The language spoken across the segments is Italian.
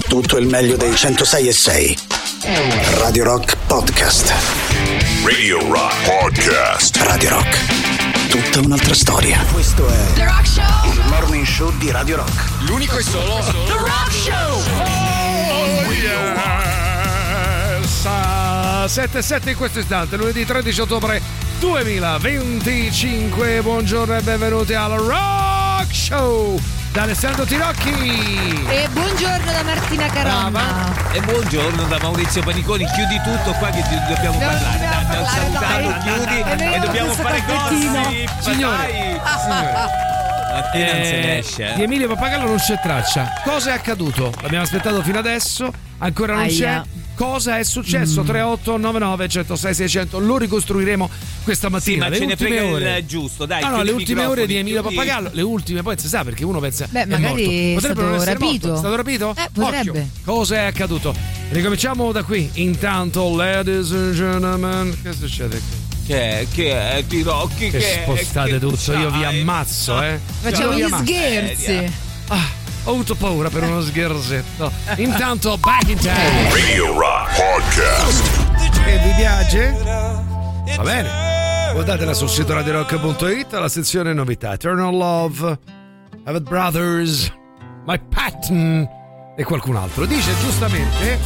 Tutto il meglio dei 106.6. Radio Rock Podcast. Radio Rock Podcast. Radio Rock. Tutta un'altra storia. Questo è The Rock Show. Il morning show di Radio Rock. L'unico e solo The Rock Show. Oh yes. 7-7 in questo istante, lunedì 13 ottobre 2025. Buongiorno e benvenuti al Rock Show da Alessandro Tirocchi. E buongiorno da Martina Caronna. E buongiorno da Maurizio Paniconi. Chiudi tutto qua che dobbiamo parlare. Abbiamo salutato, chiudi e dobbiamo fare gossip. Signore, Mattina non se ne esce. Di Emilio Pappagallo non c'è traccia. Cosa è accaduto? L'abbiamo aspettato fino adesso, ancora non c'è. Cosa è successo? 3899 106 600. Lo ricostruiremo questa mattina. Sì, ma ce ne frega il giusto, dai. No, le ultime ore di Emilio Pappagallo. Le ultime, poi si sa perché uno pensa. Beh, magari è stato rapito. È stato rapito? Potrebbe. Occhio. Cosa è accaduto? Ricominciamo da qui. Intanto, ladies and gentlemen, che succede qui? Che è Tirocchi? Che spostate tutto, io vi ammazzo, Facciamo gli scherzi. Ho avuto paura per uno scherzetto. Intanto, back in time. Radio Rock Podcast. Che vi piace? Va bene. Guardatela sul sito radiorock.it alla sezione novità. Eternal Love, Have It Brothers, My Patton e qualcun altro. Dice giustamente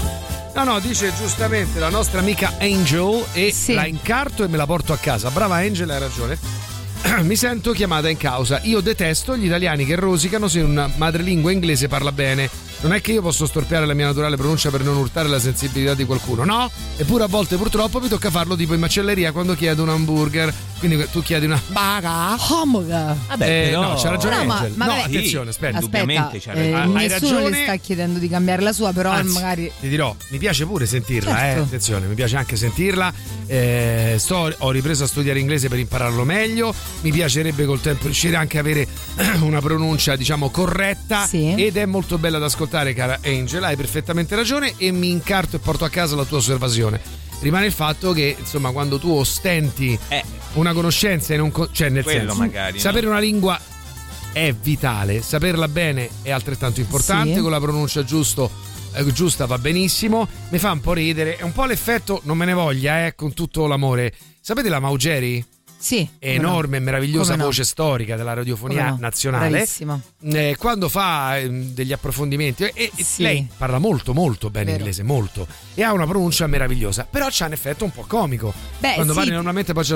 la nostra amica Angel e la incarto e me la porto a casa. Brava Angel, hai ragione. Mi sento chiamata in causa. Io detesto gli italiani che rosicano se una madrelingua inglese parla bene. Non è che io posso storpiare la mia naturale pronuncia per non urtare la sensibilità di qualcuno, no? Eppure a volte purtroppo mi tocca farlo tipo in macelleria quando chiedo un hamburger. Quindi tu chiedi una baga. Hamburger. Vabbè, no, c'ha ragione Angel. Ma attenzione, aspetta. Indubbiamente c'ha ragione. Hai nessuno ragione. le sta chiedendo di cambiare la sua, però Anzi, magari ti dirò, mi piace pure sentirla, certo. Attenzione, mi piace anche sentirla. Ho ripreso a studiare inglese per impararlo meglio. Mi piacerebbe col tempo riuscire anche a avere una pronuncia, diciamo, corretta. Sì. Ed è molto bella da ascoltare, cara Angel, hai perfettamente ragione e mi incarto e porto a casa la tua osservazione. Rimane il fatto che, insomma, quando tu ostenti una conoscenza e non cioè nel quello senso, magari, sapere una lingua è vitale, saperla bene è altrettanto importante, con la pronuncia giusta va benissimo. Mi fa un po' ridere, è un po' l'effetto, non me ne voglia, con tutto l'amore. Sapete la Maugeri? sì, È enorme e meravigliosa Come no. voce storica della radiofonia nazionale. Bravissima. Quando fa degli approfondimenti Sì. lei parla molto molto bene Vero. inglese, molto, e ha una pronuncia meravigliosa, però c'ha un effetto un po' comico. Beh, quando sì. parli normalmente poi c'è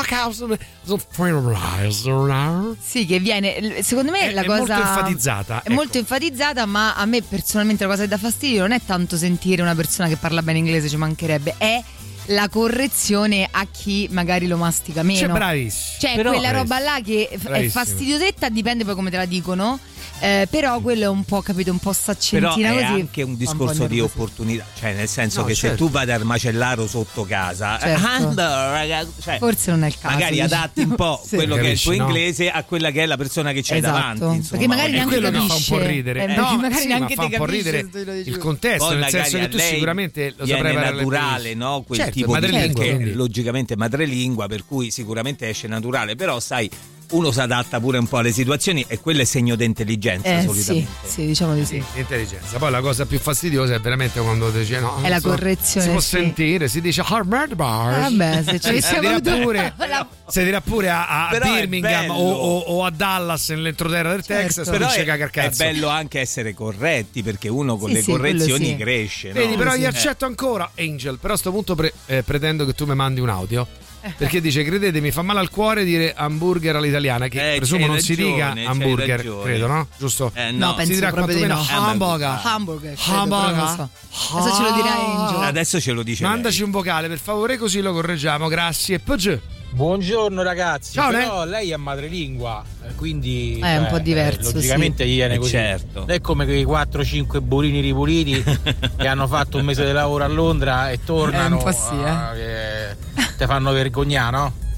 Sì, che viene, secondo me la è cosa molto enfatizzata. è molto enfatizzata, ma a me personalmente la cosa che dà fastidio non è tanto sentire una persona che parla bene inglese, ci mancherebbe, è la correzione a chi magari lo mastica meno. Cioè, bravissimo. Cioè, Però, quella roba là che è bravissimo. fastidiosetta, dipende poi come te la dicono. Però quello è un po', capito, un po' saccentina Però è così. anche un discorso di opportunità, cioè nel senso No, che certo. se tu vai dal macellaro sotto casa, Certo. cioè, Forse non è il caso. magari diciamo. adatti un po' Sì. quello che è il tuo Capisci, no? inglese a quella che è la persona che c'hai Esatto. davanti, insomma. Perché magari E neanche quello mi fa un capisce. po' ridere. Perché magari sì, neanche ma fa ti un po' capisce ridere se te lo dici il tu. contesto, Poi nel magari senso che a tu lei sicuramente lo viene saprai parlare naturale, benissimo. no? Quel Certo, tipo di madrelingua, perché quindi. logicamente è madrelingua, per cui sicuramente esce naturale, però sai, uno si adatta pure un po' alle situazioni e quello è segno di intelligenza solitamente. Sì, diciamo di sì. Intelligenza. Poi la cosa più fastidiosa è veramente quando dice no. È la so, correzione, Si può sì. sentire, si dice Harvard Bars. Vabbè, se ci si siamo dirà pure, la- si dirà pure a Però è Birmingham bello. o a Dallas nell'entroterra del Certo. Texas, Però dice è cagar cazzo. bello anche essere corretti, perché uno con Sì, le sì, quello correzioni sì. cresce, no? Vedi, però sì. io accetto ancora Angel, però a sto punto pretendo che tu mi mandi un audio. Perché dice, credetemi, fa male al cuore dire hamburger all'italiana, che presumo c'hai non si dica ragione, c'hai hamburger, ragione. credo, no? Giusto? No, si penso dirà proprio quantomeno di no. hamburger. Hamburger, credo, Hamburger. però non lo so. Adesso ce lo dirà Angel. Adesso ce lo dice Mandaci lei. un vocale, per favore, così lo correggiamo. Grazie. Poggi. Buongiorno ragazzi, Ciao, però lei è madrelingua, quindi È un po' diverso, logicamente gli viene così. Certo. È come quei 4-5 burini ripuliti che hanno fatto un mese di lavoro a Londra e tornano, Un po' sì, che te fanno vergognare, no?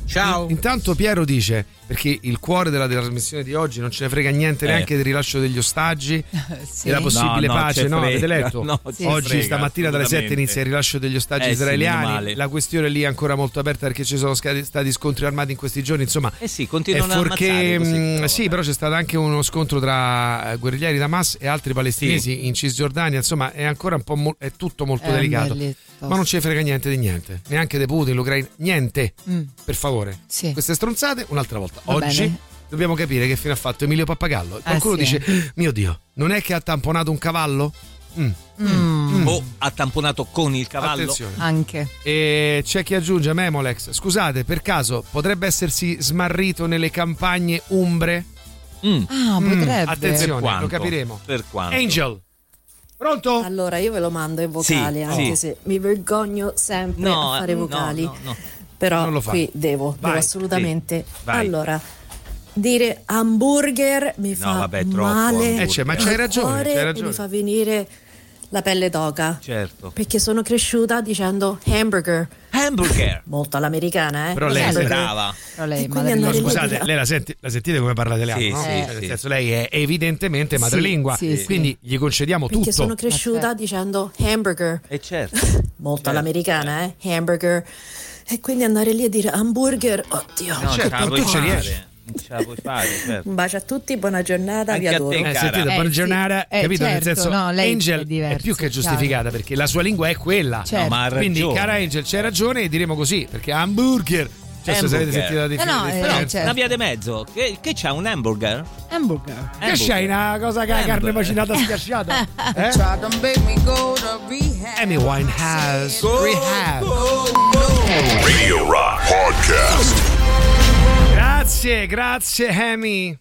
Ciao. Intanto Piero dice, perché il cuore della trasmissione di oggi non ce ne frega niente neanche del rilascio degli ostaggi Sì. e la possibile pace, no? Avete letto? No, Oggi stamattina dalle 7 inizia il rilascio degli ostaggi israeliani. La questione lì è ancora molto aperta perché ci sono stati scontri armati in questi giorni, insomma. Sì, continuano a ammazzare così, sì, però c'è stato anche uno scontro tra guerriglieri da Hamas e altri palestinesi in Cisgiordania, insomma, è ancora un po' è tutto molto delicato. Ma non ce ne frega niente di niente, neanche di Putin, l'Ucraina, niente. Per favore. Sì. Queste stronzate un'altra volta. Va Oggi bene. dobbiamo capire che fine ha fatto Emilio Pappagallo. Qualcuno dice: mio Dio, non è che ha tamponato un cavallo? O ha tamponato con il cavallo? Attenzione. Anche. E c'è chi aggiunge: Memolex, scusate, per caso potrebbe essersi smarrito nelle campagne umbre? Potrebbe. Attenzione, lo capiremo. Per quanto? Angel, pronto? Allora io ve lo mando in vocale, anche se mi vergogno sempre a fare vocali. No. Però Non lo fa. qui devo Vai, assolutamente. vai. Allora, dire hamburger mi fa vabbè, troppo male. hamburger. Ma c'hai al ragione, cuore c'hai e ragione. mi fa venire la pelle d'oca. Certo. Perché sono cresciuta dicendo hamburger. Hamburger. Molto all'americana, Però lei Hamburger. Brava. Però lei E è quindi andare madrelingua. lì- Scusate, lei la sentite come parla italiano, Sì, no? sì, Nel sì. senso, lei è evidentemente madrelingua, sì, sì. quindi gli concediamo Perché tutto. sono cresciuta dicendo hamburger. E certo. Molto all'americana, hamburger. E quindi andare lì a dire hamburger, oddio. No, ce la puoi tu ci riesci. fare. Ce la puoi fare, certo. Un bacio a tutti, buona giornata, Anche vi a adoro. te, cara. Sentite, buona sì. giornata, capito? Nel Certo, senso, no, lei Angel è diverso, più che chiaro. giustificata perché la sua lingua è quella. Certo. Ma ha Quindi, ragione. cara Angel, c'hai ragione e diremo così, perché hamburger. Cioè, se avete Hamburger. sentito la differenza. certo. Una via di mezzo. Che c'ha un hamburger? Hamburger. Che c'hai una cosa che ha carne macinata schiacciata? Amy Winehouse. Rehab. Radio Rock Podcast. Grazie Amy.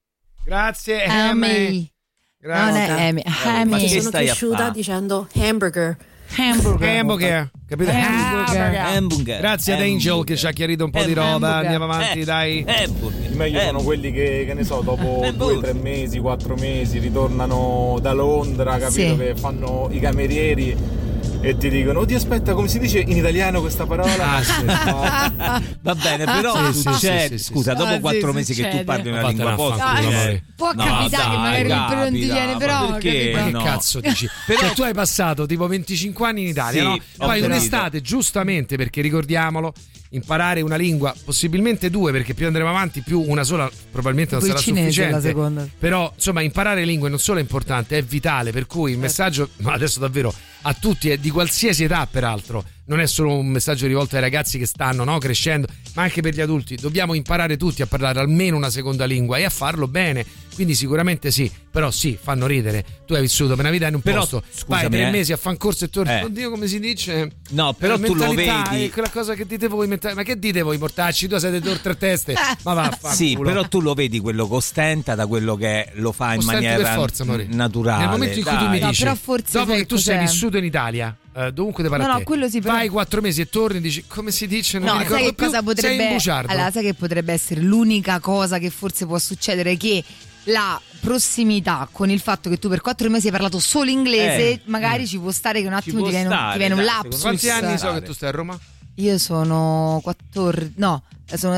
Grazie Amy. Non è Amy. Ma Perché che sono stai a cresciuta fa? dicendo hamburger. Hamburger. Capito? Hamburger. Grazie ad Angel che ci ha chiarito un po' di roba. Andiamo avanti, dai. Hamburger. Meglio sono quelli che ne so, dopo 2-3 mesi, 4 mesi ritornano da Londra, capito? Sì. Che fanno i camerieri e ti dicono: oddio, aspetta, come si dice in italiano questa parola? Ah, sì. Va bene, però Sì, succede. sì, sì, Scusa, sì. dopo Ah, 4 sì, mesi che tu succede. parli una Ma lingua vattene a posta. fanculo, Ah, amore. può capitare che magari il pelo non ti viene, però. perché? capito? Ma che no. cazzo dici? Però- Cioè, tu hai passato tipo 25 anni in Italia, Sì, no? ho Poi capito. un'estate, giustamente, perché ricordiamolo, imparare una lingua, possibilmente due, perché più andremo avanti, più una sola probabilmente non Tipo sarà il cinese, sufficiente. la seconda. Però, insomma, imparare lingue non solo è importante, è vitale. Per cui il messaggio, ma adesso davvero a tutti, è di qualsiasi età, peraltro. Non è solo un messaggio rivolto ai ragazzi che stanno crescendo, ma anche per gli adulti. Dobbiamo imparare tutti a parlare almeno una seconda lingua e a farlo bene. Quindi sicuramente sì, però sì, fanno ridere. Tu hai vissuto per una vita in un Però, posto, scusami, vai 3 mesi a fan corso e torni. Eh. Oddio, come si dice? No, però La tu lo mentalità vedi. è quella cosa che dite voi, ma che dite voi mortacci? Tu siete 2 o 3 teste. Ma vaffanculo. Sì, però tu lo vedi quello che ostenta da quello che lo fa in Ostenti maniera per forza, amore. naturale. Nel momento in cui tu dai. mi No, dici, però forse dopo sai che tu sei cos'è? vissuto in Italia, dovunque te pare No, a no, te, quello sì, però- vai 4 mesi e torni e dici come si dice, non No, mi ricordo sai che più, cosa sei in potrebbe bugiardo. allora, sai che potrebbe essere l'unica cosa che forse può succedere, che la prossimità con il fatto che tu per 4 mesi hai parlato solo inglese, magari ci può stare che un attimo può ti viene, stare, ti viene un dai, lapsus. secondo Quanti anni so Stare. che tu stai a Roma? Io sono 14, no, sono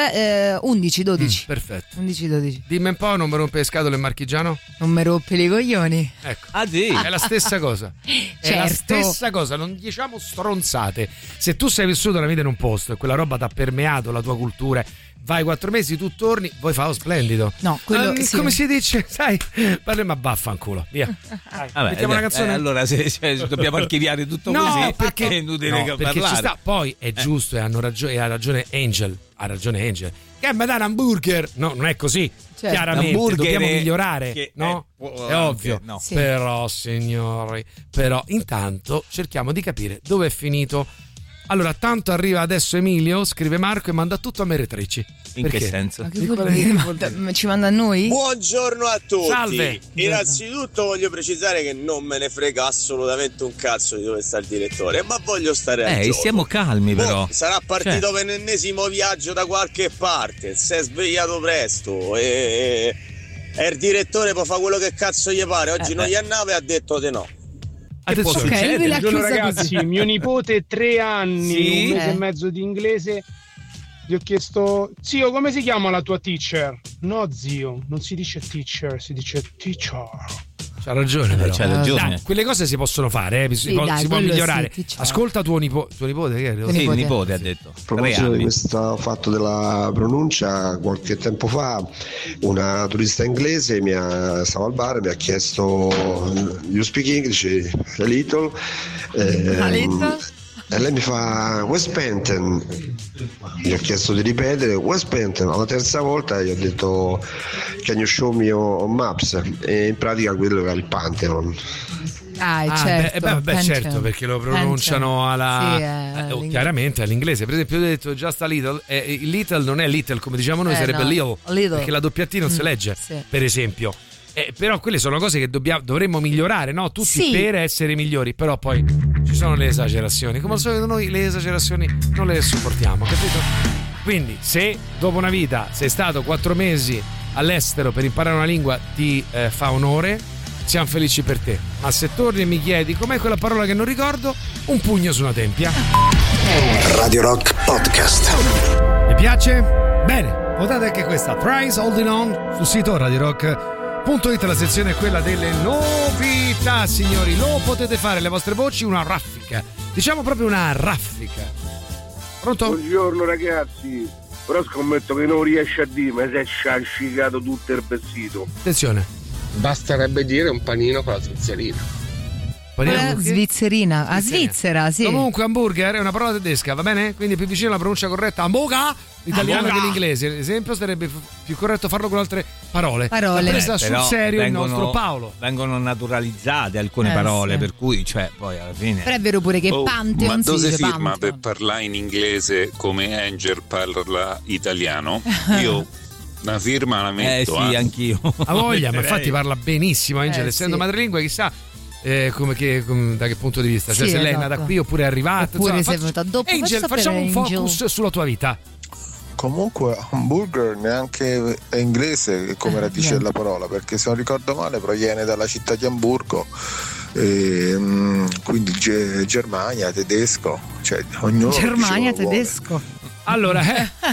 11, 12. Perfetto. 11, 12. Dimmi un po', non mi rompe le scatole il marchigiano? Non mi rompi i coglioni. Ecco. Ah, sì. È la stessa cosa. È la Certo. stessa cosa, non diciamo stronzate. Se tu sei vissuto una vita in un posto e quella roba ti ha permeato la tua cultura, vai 4 mesi, tu torni, vuoi fare splendido. No, quello sì. Come si dice? Sai, parliamo a vaffanculo. Via. Vabbè, mettiamo una canzone. allora se dobbiamo archiviare tutto No, così, perché, è inutile no, che perché parlare. ci sta. Poi è giusto e ha ragione Angel. Ha ragione Angel. Che mi dà un hamburger? No, non è così. Certo. Chiaramente Hamburger dobbiamo è- migliorare, che no? può È anche, ovvio. no. Sì. Però, signori, intanto cerchiamo di capire dove è finito. Allora, tanto arriva adesso Emilio, scrive Marco e manda tutto a meretrici. In che senso? Ma che vuol dire? Ma ci manda a noi? Buongiorno a tutti. Salve. Innanzitutto voglio precisare che non me ne frega assolutamente un cazzo di dove sta il direttore, ma voglio stare al gioco. Stiamo calmi però. Sarà partito per l'ennesimo viaggio da qualche parte, si è svegliato presto e il direttore può fare quello che cazzo gli pare. Oggi non gli andava e ha detto di no. Attenzione. Ok, lui l'ha Buongiorno chiusa ragazzi, così. mio nipote 3 anni, Sì? 1 mese e mezzo di inglese. gli ho chiesto: zio, come si chiama la tua teacher? No, zio, non si dice teacher, si dice teacher. C'ha ragione, però. C'ha ragione. Dai, quelle cose si possono fare, Sì, si dai, può quello migliorare. sì, teacher. Ascolta tuo nipote, che è? Sì, il nipote ha detto. A proposito di questo fatto della pronuncia, qualche tempo fa una turista inglese stava al bar, mi ha chiesto you speak English a little, e lei mi fa West Penton, gli ho chiesto di ripetere West Penton, alla terza volta gli ho detto can you show me on maps, e in pratica quello era il Pantheon. Certo, perché lo pronunciano chiaramente all'inglese. Per esempio, io ho detto just a little, il little non è little come diciamo noi, sarebbe little, perché la doppia T non si legge, per esempio. Però quelle sono cose che dovremmo migliorare, no? Tutti per essere migliori, però poi ci sono le esagerazioni. Come al solito noi le esagerazioni non le sopportiamo, capito? Quindi se dopo una vita sei stato 4 mesi all'estero per imparare una lingua ti fa onore, siamo felici per te. Ma se torni e mi chiedi com'è quella parola che non ricordo, un pugno su una tempia. Radio Rock Podcast. Vi piace? Bene, votate anche questa Price Holding On sul sito radiorock.it. La sezione è quella delle novità, signori. Lo potete fare le vostre voci una raffica, diciamo proprio una raffica. Pronto? Buongiorno ragazzi, però scommetto che non riesci a dirmi se è sciancicato tutto il vestito. Attenzione. Basterebbe dire un panino con la svizzerina. Svizzerina, Svizzera, sì. Comunque hamburger è una parola tedesca, va bene? Quindi è più vicino alla pronuncia corretta hamburger, l'italiano che l'inglese. Ad esempio sarebbe più corretto farlo con altre parole. L'ha presa sul serio il nostro Paolo. Vengono naturalizzate alcune parole, per cui poi alla fine. Però è vero pure che Pantheon ma dove si firma Pantheon per parlare in inglese come Angel parla italiano? Io una firma la metto. Sì, anch'io. A voglia, ma infatti parla benissimo Angel, essendo madrelingua, chissà da che punto di vista, cioè se lei è nata qui oppure è arrivata, oppure sei venuta dopo. Angel, facciamo un focus sulla tua vita. Comunque hamburger neanche è inglese come radice della parola, perché se non ricordo male proviene dalla città di Amburgo, quindi Germania, tedesco, cioè ognuno tedesco. Allora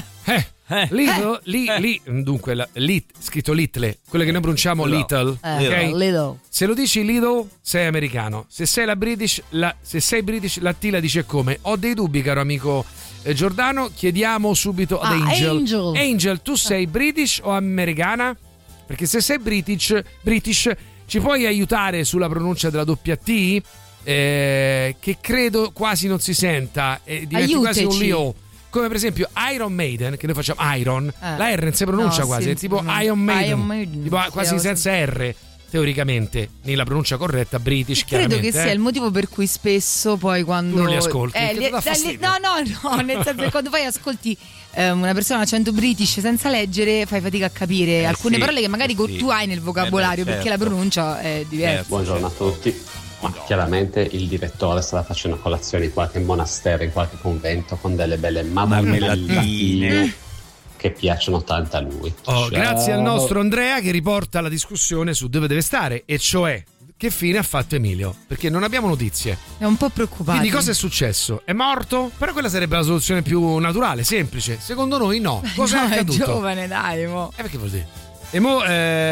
dunque scritto little, quello che noi pronunciamo little, okay? Little. Se lo dici little sei americano, se sei British la T la dice come. Ho dei dubbi, caro amico Giordano, chiediamo subito ad Angel, tu sei British o americana? Perché se sei British ci puoi aiutare sulla pronuncia della doppia T, che credo quasi non si senta, diventi quasi un Leo. Come per esempio Iron Maiden, che noi facciamo Iron, la R non si pronuncia quasi, è tipo Iron Maiden, tipo quasi senza R, teoricamente, nella pronuncia corretta British, credo che sia il motivo per cui spesso poi quando tu non li ascolti, no, nel senso che quando poi ascolti una persona accento British senza leggere fai fatica a capire alcune parole che magari tu hai nel vocabolario, perché la pronuncia è diversa. Buongiorno a tutti. Ma chiaramente il direttore stava facendo colazione in qualche monastero, in qualche convento, con delle belle marmellatine che piacciono tanto a lui. Grazie al nostro Andrea che riporta la discussione su dove deve stare, e cioè che fine ha fatto Emilio, perché non abbiamo notizie. È un po' preoccupato. Quindi cosa è successo? È morto? Però quella sarebbe la soluzione più naturale, semplice. Secondo noi no. Cosa è accaduto? È giovane, dai, mo. Perché vuol dire? E mo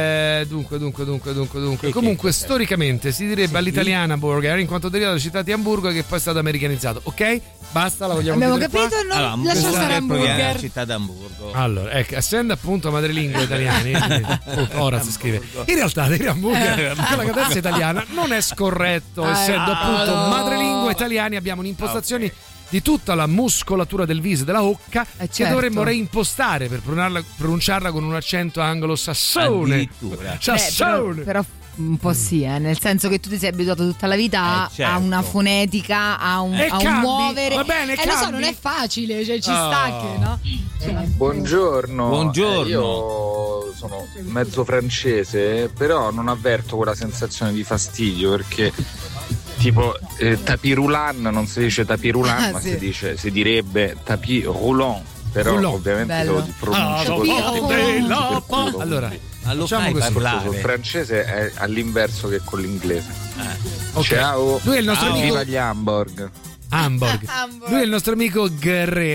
dunque comunque storicamente si direbbe all'italiana burger, in quanto deriva dalla città di Amburgo, che poi è stato americanizzato. Ok? Basta, la vogliamo abbiamo dire capito, qua? Non lascia stare hamburger. La città d'Amburgo. Allora, essendo appunto madrelingua italiani, ora si scrive. In realtà dire hamburger con la cadenza italiana non è scorretto, essendo appunto madrelingua italiani abbiamo un'impostazione di tutta la muscolatura del viso e della bocca che dovremmo reimpostare per pronunciarla con un accento anglosassone. Addirittura. Però un po' sì, nel senso che tu ti sei abituato tutta la vita a una fonetica, a un muovere. Va bene, lo so, non è facile, cioè ci sta che, no? Buongiorno. Io sono mezzo francese, però non avverto quella sensazione di fastidio, perché tipo tapis-roulant non si dice tapis-roulant, ma si direbbe tapis-roulant, però ovviamente lo pronuncio così. Allora, facciamo il francese è all'inverso che con l'inglese. Ciao. Lui è il nostro amico. Viva gli hamburger. Lui è il nostro amico Gre.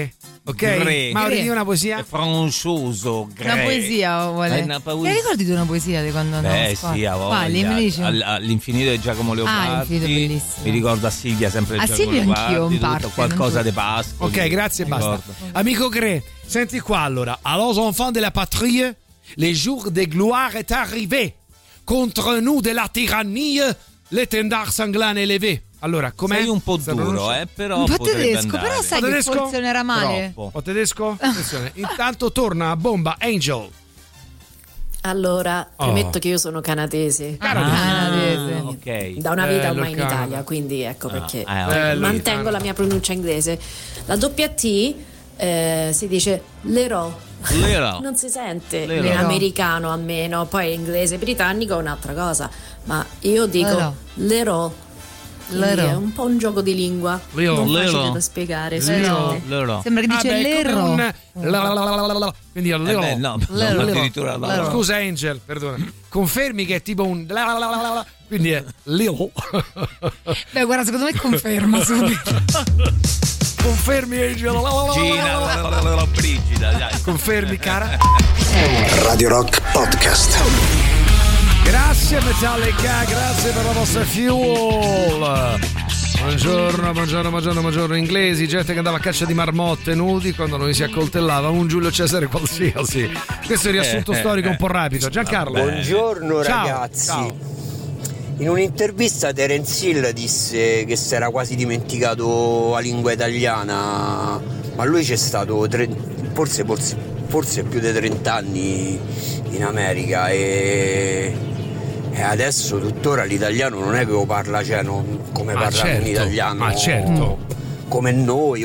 ok? Mauri, di una poesia? È francioso, una poesia vuole. Ti ricordi di una poesia di quando andavo? Sì, a voglia. All'infinito di Giacomo Leopardi. Bellissimo. Mi ricordo a Silvia sempre di Giacomo Silvia Leopardi. anch'io in parte. Qualcosa di Pasqua. Ok, grazie, basta. Amico Gre, senti qua allora. Alors enfants de la patrie, les jours de gloire est arrivé. Contre nous de la tyrannie, l'étendard sanglant élevé. Allora, com'è? Sei un po' duro, però un po' potrebbe tedesco, andare. però sai che forse non era male. Un po' tedesco? Attenzione. Intanto torna a bomba Angel. Allora, premetto che io sono canadese. Canadese. Ok. Da una vita ormai in Italia, quindi ecco perché mantengo la mia pronuncia inglese. La doppia T si dice Leroy. Non si sente in americano almeno, poi in inglese britannico è un'altra cosa, ma io dico Leroy. È un po' un gioco di lingua, non facile da spiegare. Sembra che dice Lero. Quindi addirittura. Scusa Angel, perdona. Confermi che è tipo un quindi è Leo. Beh, guarda, secondo me conferma subito. Confermi Angel. Gina, Brigida, dai. Confermi, cara. Radio Rock Podcast. Grazie Metallica, grazie per la vostra fuel. Buongiorno inglesi, gente che andava a caccia di marmotte nudi quando noi si accoltellava un Giulio Cesare qualsiasi. Questo è il riassunto storico un po' rapido. Giancarlo. Buongiorno ciao, ragazzi. ciao. In un'intervista Terence Hill disse che si era quasi dimenticato la lingua italiana, ma lui c'è stato forse più di 30 anni in America e adesso tuttora l'italiano non è che lo parla, cioè come parlare un italiano, ma certo, come noi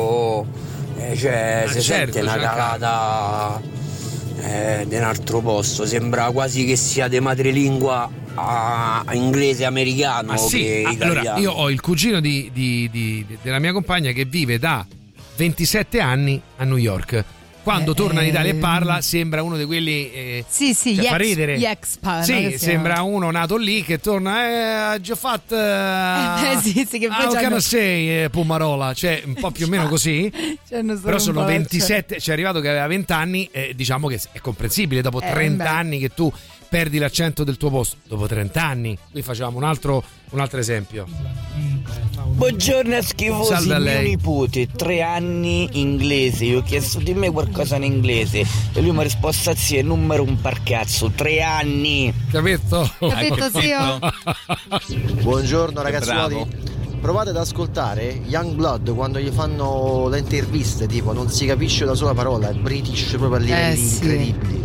si sente una calata di un altro posto, sembra quasi che sia di madrelingua a inglese americano che italiano. Allora, io ho il cugino della mia compagna che vive da 27 anni a New York. Quando torna in Italia e parla sembra uno di quelli fa ridere. Gli expat. Sì, sembra uno nato lì che torna ha già fatto che poi sei Pumarola, cioè un po' più o meno così. Però sono 27, cioè è arrivato che aveva 20 anni, diciamo che è comprensibile dopo 30 anni che tu perdi l'accento del tuo posto. Dopo 30 anni, qui facciamo un altro esempio. Buongiorno a schifosi, mio nipote, 3 anni inglese, io ho chiesto di me qualcosa in inglese e lui mi ha risposto sì, non mi rompa il cazzo, 3 anni. Capito zio? Buongiorno ragazzuoli, provate ad ascoltare Youngblood quando gli fanno le interviste, tipo non si capisce una sola parola, è British proprio a livelli incredibili.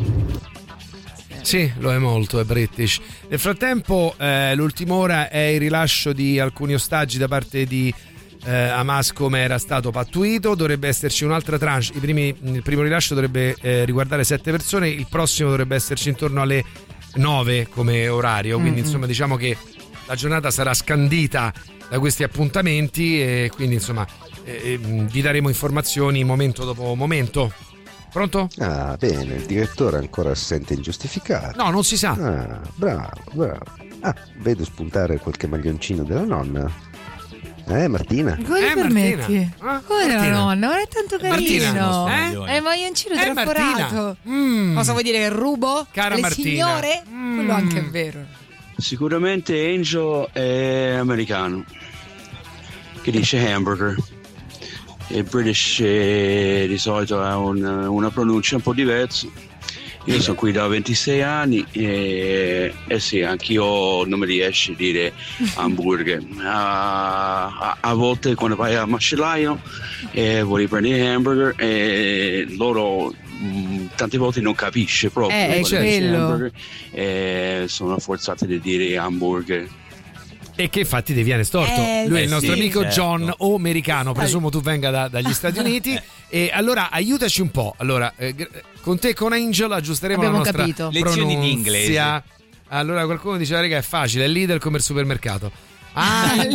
Sì, lo è molto, è British. Nel frattempo l'ultima ora è il rilascio di alcuni ostaggi da parte di Hamas, come era stato pattuito. Dovrebbe esserci un'altra tranche. Il primo rilascio dovrebbe riguardare 7 persone, il prossimo dovrebbe esserci intorno alle 9 come orario, quindi insomma diciamo che la giornata sarà scandita da questi appuntamenti e quindi insomma vi daremo informazioni momento dopo momento. Pronto? Ah, bene, il direttore è ancora assente ingiustificato. No, non si sa. Ah, bravo. Ah, vedo spuntare qualche maglioncino della nonna. Martina? Come permetti? Come la nonna? Guarda, è tanto carino. Martina, è il maglioncino traforato. Cosa vuoi dire che rubo? Cara le Martina. Signore? Quello anche è vero. Sicuramente Angel è americano, che dice hamburger. Il British di solito ha una pronuncia un po' diversa. Io sono qui da 26 anni e sì, anch'io non mi riesce a dire hamburger. A volte quando vai al macellaio e vuoi prendere hamburger e loro tante volte non capisce proprio hamburger e sono forzati a dire hamburger. E che infatti ti viene storto. Lui è il nostro amico John, o americano, presumo tu venga dagli Stati Uniti. E allora aiutaci un po'. Allora, con te, con Angel, aggiusteremo la nostra pronuncia. Lezioni di inglese. Allora qualcuno dice, raga, è facile, è Lidl come il supermercato. In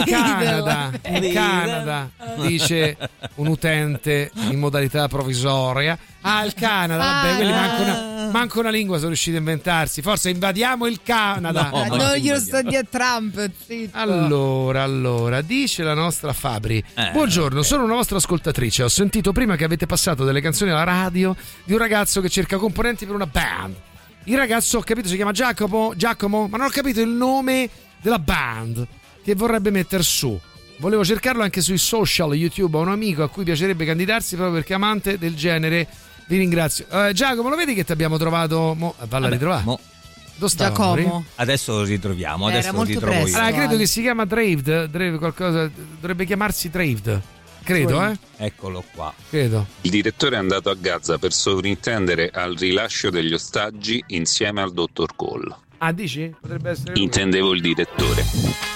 Canada, dice un utente in modalità provvisoria. Il Canada, vabbè, quelli manco una lingua sono riusciti a inventarsi. Forse invadiamo il Canada. No, non glielo sto di a Trump. Zitto. Allora, dice la nostra Fabri. Buongiorno, sono una vostra ascoltatrice. Ho sentito prima che avete passato delle canzoni alla radio di un ragazzo che cerca componenti per una band. Il ragazzo, ho capito, si chiama Giacomo, ma non ho capito il nome della band che vorrebbe metter su. Volevo cercarlo anche sui social, YouTube. Ho un amico a cui piacerebbe candidarsi proprio perché è amante del genere. Vi ringrazio. Giacomo, lo vedi che ti abbiamo trovato? Valla a ritrovare. Dove sta Giacomo? Adesso lo ritroviamo. Era adesso lo molto ritrovo presto. io. Credo che si chiama Draved qualcosa. Dovrebbe chiamarsi Draved. Credo, Eccolo qua. Credo. Il direttore è andato a Gaza per sovrintendere al rilascio degli ostaggi insieme al dottor Cole. Ah, dici? Potrebbe essere lui. Intendevo il direttore.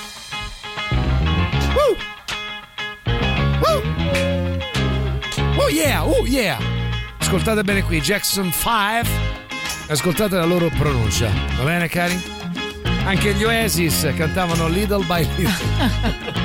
Oh yeah. Ascoltate bene qui, Jackson 5. Ascoltate la loro pronuncia. Va bene, cari? Anche gli Oasis cantavano Little by Little.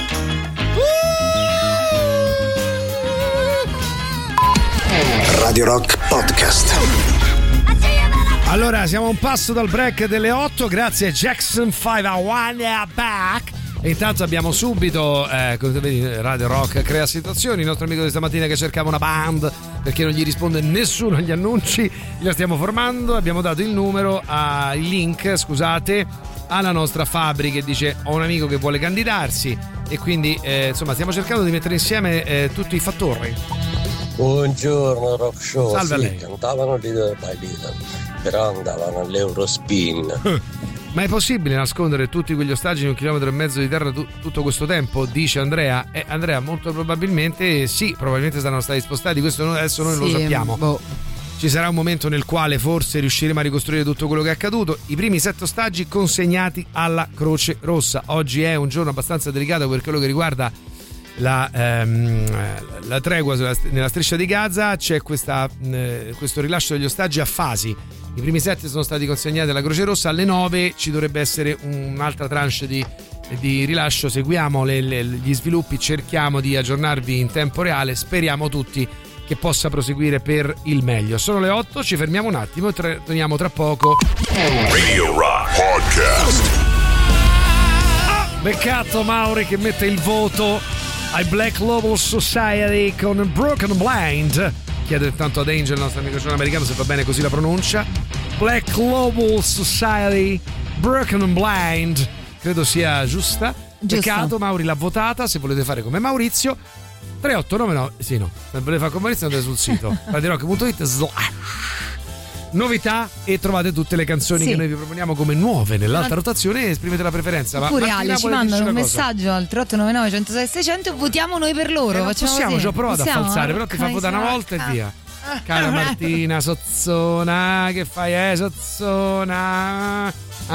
Radio Rock Podcast. Allora, siamo a un passo dal break delle 8, grazie a Jackson 5 a One Year Back. E intanto abbiamo subito, come vedi, Radio Rock crea situazioni. Il nostro amico di stamattina che cercava una band perché non gli risponde nessuno agli annunci, la stiamo formando. Abbiamo dato il numero, il link, scusate, alla nostra Fabri che dice ho un amico che vuole candidarsi e quindi insomma stiamo cercando di mettere insieme tutti i fattori. Buongiorno Rock Show. Salve a lei. Cantavano Little by Little, però andavano all'Eurospin. Ma è possibile nascondere tutti quegli ostaggi in 1,5 chilometri di terra tutto questo tempo? Dice Andrea. Andrea, molto probabilmente sì, probabilmente saranno stati spostati, questo adesso noi lo sappiamo. Ci sarà un momento nel quale forse riusciremo a ricostruire tutto quello che è accaduto. I primi 7 ostaggi consegnati alla Croce Rossa. Oggi è un giorno abbastanza delicato per quello che riguarda la tregua nella striscia di Gaza. C'è questo rilascio degli ostaggi a fasi. I primi 7 sono stati consegnati alla Croce Rossa. Alle 9 ci dovrebbe essere un'altra tranche di rilascio. Seguiamo gli sviluppi, cerchiamo di aggiornarvi in tempo reale. Speriamo tutti che possa proseguire per il meglio. Sono le 8, ci fermiamo un attimo e torniamo tra poco. Radio Rock Podcast. Beccato Mauri che mette il voto ai Black Global Society con Broken Blind. Chiedo intanto ad Angel, il nostro amico americano, se va bene così la pronuncia. Black Global Society, Broken Blind. Credo sia giusta. Peccato, Mauri l'ha votata. Se volete fare come Maurizio, 3899. Sì, no. Se volete fare come Maurizio, andate sul sito radiorock.it. Novità e trovate tutte le canzoni che noi vi proponiamo come nuove nell'alta rotazione e esprimete la preferenza. Oppure Ale ci mandano un messaggio al 3899 106 600 e votiamo noi per loro. Possiamo, ci ho provato a falsare, però ti fa votare una volta e via. Cara Martina Sozzona, che fai? Sozzona.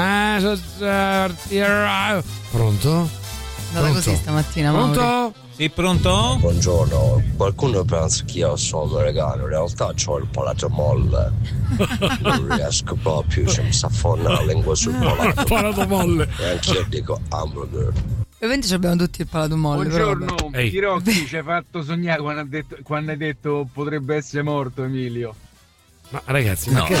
Pronto? Andata così stamattina, Pronto? Mauri. Sì, pronto? Buongiorno, qualcuno pensa che io sono americano, in realtà ho il palato molle. Non riesco proprio, mi sta affondando la lingua sul palato. Palato molle. E anche io dico hamburger. Ovviamente abbiamo tutti il palato molle. Buongiorno, Chirocchi ci hai fatto sognare quando hai detto potrebbe essere morto Emilio. Ma ragazzi, ma che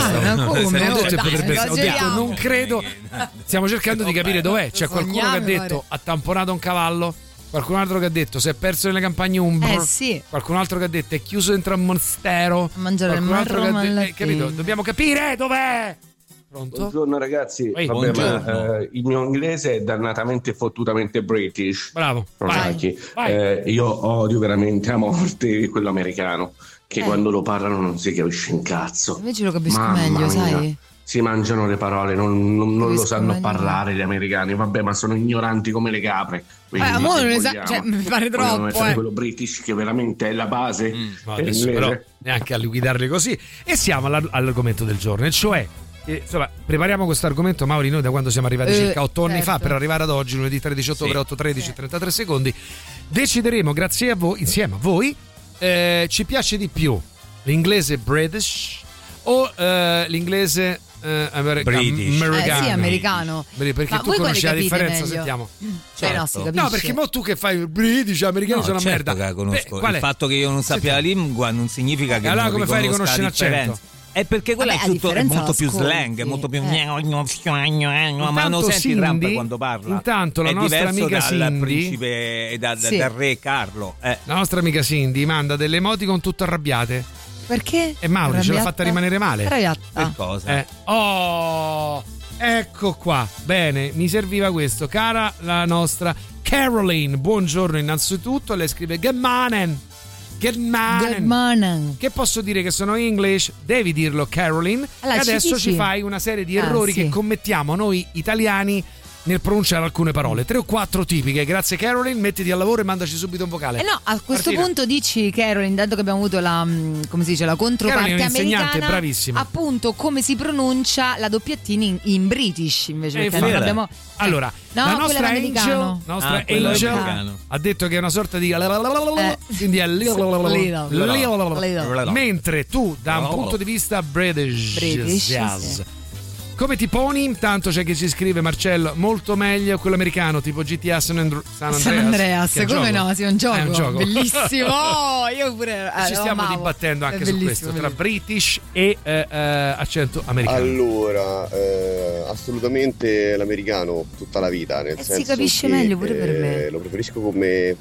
non credo. Stiamo cercando di capire dov'è. C'è qualcuno che ha detto ha tamponato un cavallo. Qualcun altro che ha detto si è perso nelle campagne Umbro. Sì. Qualcun altro che ha detto è chiuso dentro a un monastero. A mangiare il marro, capito? Dobbiamo capire dov'è. Pronto? Buongiorno ragazzi. Ehi, Vabbè, buongiorno. ma, il mio inglese è dannatamente fottutamente British. Bravo. Vai. Io odio veramente a morte quello americano che quando lo parlano non si capisce un cazzo. Invece lo capisco meglio, sai? Si mangiano le parole, non lo sanno parlare gli americani. Vabbè, ma sono ignoranti come le capre. Mi pare troppo. Quello British che veramente è la base. Però neanche a liquidarli così. E siamo all'argomento del giorno, e cioè insomma, prepariamo questo argomento, Mauri. Noi da quando siamo arrivati circa 8 anni fa per arrivare ad oggi, lunedì 13 ottobre, 8:13, 33 secondi, decideremo grazie a voi, insieme a voi, ci piace di più l'inglese British o l'inglese americano. Sì, americano. Perché ma tu conosci la differenza, meglio? Sentiamo. Certo. No, si capisce. No, perché mo tu che fai British, americano sono una merda. Che conosco. Il fatto che io non sappia la lingua non significa che allora non come fai a riconoscere l'accento? È perché quella è molto più slang, è molto più ma non senti Trump quando parla. Intanto la nostra amica Cindy, dal principe e dal re Carlo. La nostra amica Cindy manda delle emoticon tutte arrabbiate. Perché? E Mauri ce l'ha fatta rimanere male. Per cosa? Ecco qua. Bene, mi serviva questo. Cara la nostra Caroline, buongiorno innanzitutto. Lei scrive Good morning. Good morning. Che posso dire che sono English? Devi dirlo, Caroline. Allora, e adesso ci fai una serie di errori che commettiamo noi italiani nel pronunciare alcune parole. 3 o 4 tipiche. Grazie Caroline, mettiti al lavoro e mandaci subito un vocale. No, a questo punto dici Caroline, dato che abbiamo avuto la come si dice, la controparte americana, bravissima. Appunto come si pronuncia la doppia T in British invece, perché non abbiamo. Allora, la nostra Angel ha detto che è una sorta di quindi è mentre tu da un punto di vista British come ti poni? Intanto c'è chi ci scrive Marcello, molto meglio quello americano tipo GTA San Andreas. Come no? Sì, è un gioco bellissimo. Io pure ci stiamo dibattendo anche su questo tra British e accento americano. Allora assolutamente l'americano tutta la vita, nel senso si capisce meglio pure per me. Lo preferisco come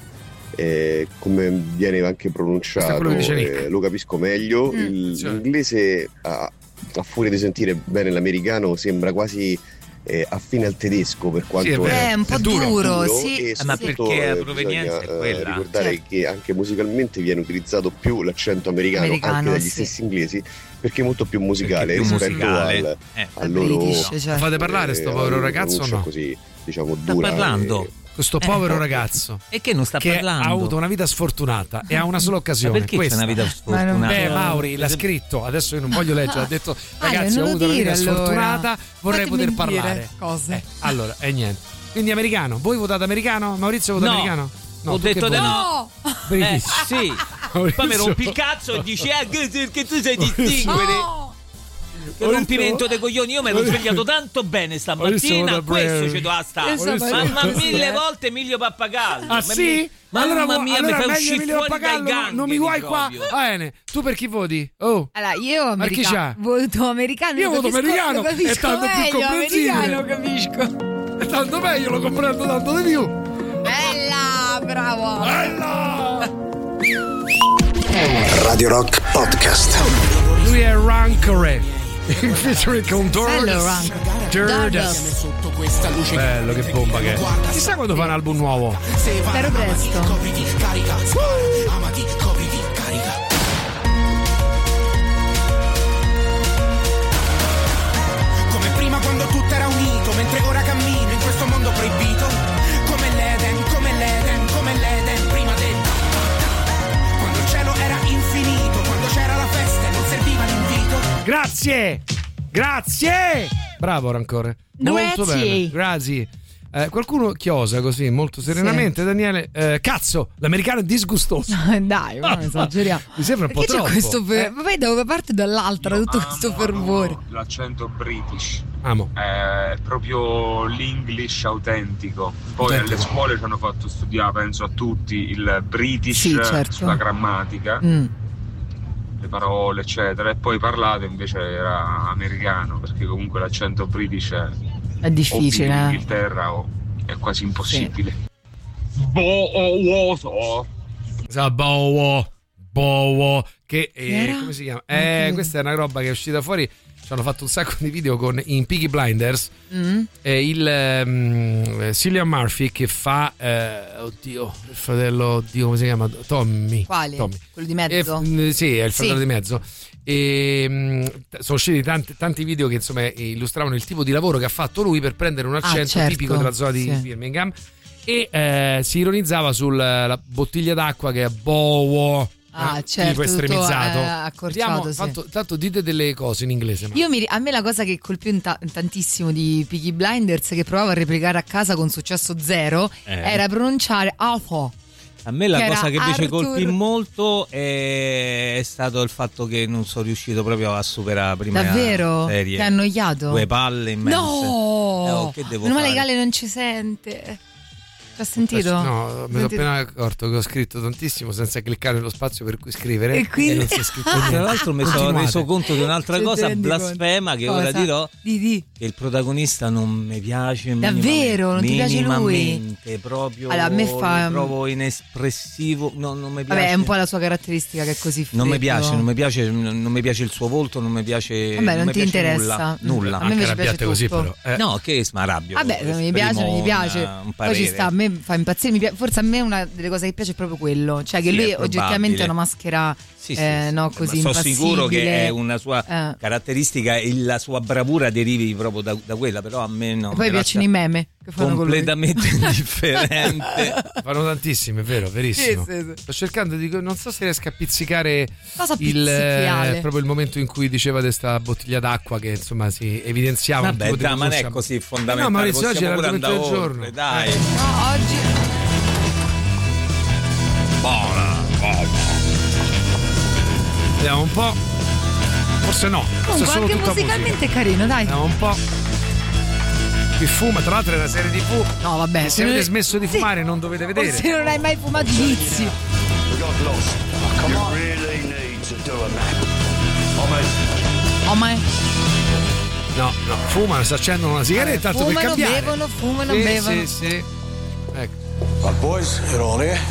viene anche pronunciato, lo capisco meglio. L'inglese a furia di sentire bene l'americano sembra quasi affine al tedesco, per quanto è un po' duro sì. Ma perché la provenienza è quella. Ricordare che anche musicalmente viene utilizzato più l'accento americano anche dagli stessi inglesi, perché è molto più musicale rispetto al loro British, cioè. Fate parlare sto povero ragazzo o no? Così, diciamo, dura. Sta parlando. Questo povero ragazzo e che non sta parlando, ha avuto una vita sfortunata e ha una sola occasione. Ma perché c'è una vita sfortunata? Mauri l'ha scritto, adesso io non voglio leggere, ha detto ragazzi ho avuto una vita sfortunata, vorrei poter parlare cose. Allora niente, quindi americano. Voi votate americano? Maurizio vota americano? No, ho detto no. Sì. Poi mi rompi il cazzo e dici che tu sai distinguere. Che rompimento dei coglioni, io mi ero svegliato tanto bene stamattina, questo ci doveva stare. Ma 1000 volte Emilio Pappagallo. Ah sì? Mamma mia, mi fai meglio uscire fuori dai gang. Non mi vuoi qua? Bene, tu per chi voti? Allora, io voto americano. Io voto americano, è tanto più comprensibile. Capisco. È tanto meglio, lo comprendo tanto di più. Bella, bravo. Bella. Radio Rock Podcast. Lui è Rancore. Featuring con Durdas. Bello, che bomba che è. Chissà quando fa un album nuovo. Spero presto. Come prima quando tutto era unito, mentre ora cammino in questo mondo proibito. Come l'Eden, come l'Eden, come l'Eden prima del quando il cielo era infinito, quando c'era la festa e non serviva l'invito. Grazie. Bravo Rancore. Molto bene. Grazie. Qualcuno chiosa così molto serenamente. Daniele, cazzo, l'americano è disgustoso. Dai, non esageriamo. Mi sembra un po' troppo. C'è questo vabbè, da una parte e dall'altra tutto questo fervore. L'accento British. Amo. È proprio l'English autentico. Poi alle scuole ci hanno fatto studiare, penso a tutti, il British sulla grammatica. Le parole eccetera, e poi parlato invece era americano, perché comunque l'accento British è difficile, in Inghilterra è quasi impossibile. Bowo che come si chiama? Questa è una roba che è uscita fuori. Ci hanno fatto un sacco di video in Peaky Blinders. Il Cillian Murphy che fa il fratello come si chiama? Tommy. Quale? Tommy. Quello di mezzo? Sì, è il fratello di mezzo. E sono usciti tanti video che insomma illustravano il tipo di lavoro che ha fatto lui per prendere un accento tipico della zona di Birmingham, e si ironizzava sulla bottiglia d'acqua che è Bowo. Tipo estremizzato. Accorciato, tanto dite delle cose in inglese. A me la cosa che colpì tantissimo di Peaky Blinders, che provavo a replicare a casa con successo zero, era pronunciare alfo. A me la cosa che invece colpì molto è stato il fatto che non sono riuscito proprio a superare la prima Davvero? serie. Ti ha annoiato? 2 palle immense. No! Che devo meno male fare? che Ale non ci sente. L'ha sentito? No, mi sono appena accorto che ho scritto tantissimo senza cliccare nello spazio per cui scrivere. E quindi non si è scritto Tra niente. l'altro mi sono reso conto di un'altra cosa blasfema che ora dirò. Di. Che il protagonista non mi piace. Davvero? Non ti piace lui? Proprio. Allora, a me fa. Lo trovo inespressivo. No, non mi piace. Vabbè, è un po' la sua caratteristica che è così freddo. Non mi piace il suo volto, non mi piace. Vabbè, non ti piace interessa. Nulla. A me invece piace tutto. Così, però. No, che mi arrabbio. Vabbè, non mi piace, non mi piace. Un Poi ci sta, a me fa impazzire. Forse a me una delle cose che piace è proprio quello. Cioè che lui oggettivamente è una maschera no, così sono impassibile. sicuro che è una sua caratteristica e la sua bravura derivi proprio da quella, però a me no. E poi piacciono i meme che fanno completamente indifferente. Fanno tantissimi, è vero, verissimo. Sì. Sto cercando di, non so se riesco a pizzicare proprio il momento in cui diceva di questa bottiglia d'acqua che insomma si evidenziava. Vabbè, ma non è così fondamentale. No, Maurizio, oggi è pure l'argomento andare del oltre, giorno. dai. No, oggi Buona. Vediamo un po'. Forse no. Forse comunque solo anche tutta musicalmente musica. è carino, dai. Vediamo un po'. Qui fuma, tra l'altro è una serie TV. No, vabbè. Se avete smesso di fumare non dovete vedere. Se non hai mai fumato inizi. Oh my. No, fumano, si accendono una sigaretta tanto per cambiare. Fumano, bevono. Sì. Ecco. Well, boys, you're all here.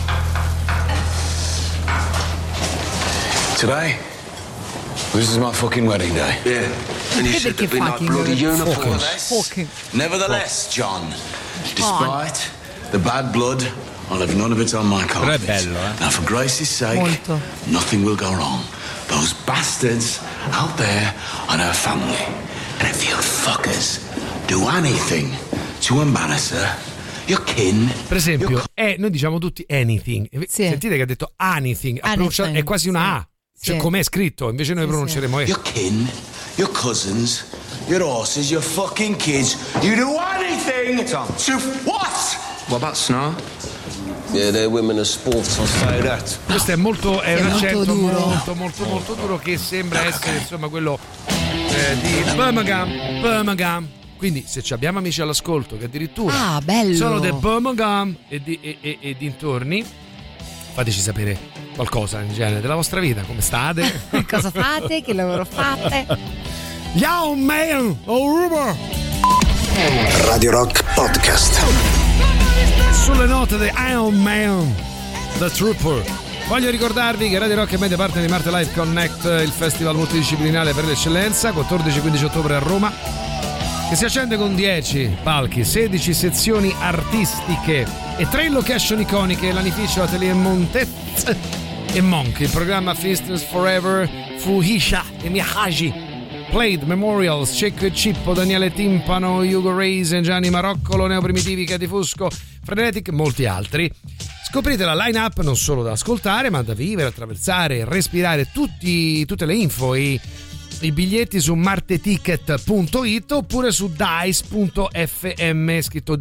Today, this is my fucking wedding day. Yeah. And you should have been like bloody uniforms. Nevertheless, John, despite the bad blood, I'll have none of it on my carpet. Però è bello, eh? Now, for Grace's sake, Molto. nothing will go wrong. Those bastards out there are her family. And if you fuckers do anything to embarrass her, your kin. Per esempio, noi diciamo tutti anything. Sì. Sentite che ha detto anything. È quasi una A. Cioè, com'è scritto? Invece noi pronunceremo E. Your kin, your cousins, your horses, your fucking kids. You do anything to what? What about Snar? Yeah, they're women of sport, I'll say that. Questo è un accento duro. molto duro che sembra essere insomma quello di Birmingham. Quindi se ci abbiamo amici all'ascolto che addirittura sono del Birmingham e dintorni, fateci sapere qualcosa in genere della vostra vita, come state? Cosa fate? Che lavoro fate? Yo man, Ruber. Radio Rock Podcast. Sulle note di Iron Man, The Trooper. Voglio ricordarvi che Radio Rock è media partner di Marte Live Connect, il festival multidisciplinare per l'eccellenza, 14-15 ottobre a Roma, che si accende con 10 palchi, 16 sezioni artistiche e 3 location iconiche: l'Anificio, Atelier Montez e Monk. Il programma Fitness Forever, Fuhisha e Miyahaji, Played, Memorials, Cecco e Cippo, Daniele Timpano, Hugo Reis, Gianni Maroccolo, Neo Primitivi, Cati Fusco, Frenetic e molti altri. Scoprite la line-up non solo da ascoltare, ma da vivere, attraversare e respirare. Tutte le info e i biglietti su marteticket.it oppure su dice.fm, scritto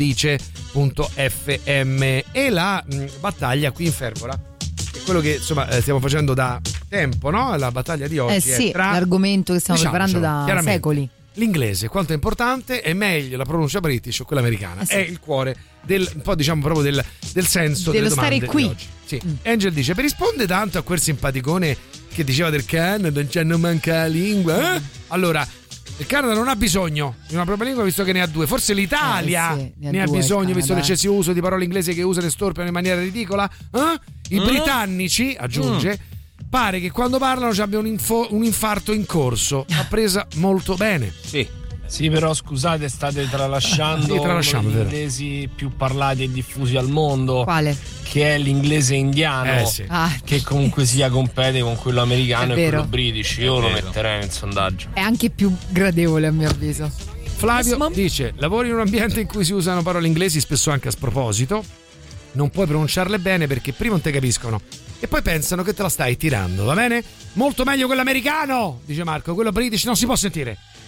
dice.fm. E la battaglia qui in Fervora è quello che insomma stiamo facendo da tempo, no? La battaglia di oggi sì, è tra l'argomento che stiamo preparando da secoli. L'inglese, quanto è importante, è meglio la pronuncia british o quella americana? Sì. È il cuore un po' diciamo proprio del senso dello delle domande stare qui. Di oggi. Sì. Angel dice: per rispondere tanto a quel simpaticone che diceva del Canada, non manca la lingua, Allora, il Canada non ha bisogno di una propria lingua visto che ne ha due. Forse l'Italia ne ha bisogno visto l'eccessivo uso di parole inglesi che usano e storpiano in maniera ridicola. I britannici, aggiunge, pare che quando parlano ci abbia un infarto in corso. Ha presa molto bene. Sì, però scusate, state tralasciando uno degli inglesi più parlati e diffusi al mondo. Quale? Che è l'inglese indiano, che comunque sia compete con quello americano e quello british. Io lo metterei nel sondaggio. È anche più gradevole a mio avviso. Flavio dice: lavori in un ambiente in cui si usano parole inglesi spesso anche a sproposito, non puoi pronunciarle bene perché prima non te capiscono e poi pensano che te la stai tirando, va bene? Molto meglio quello americano, dice Marco, quello british non si può sentire.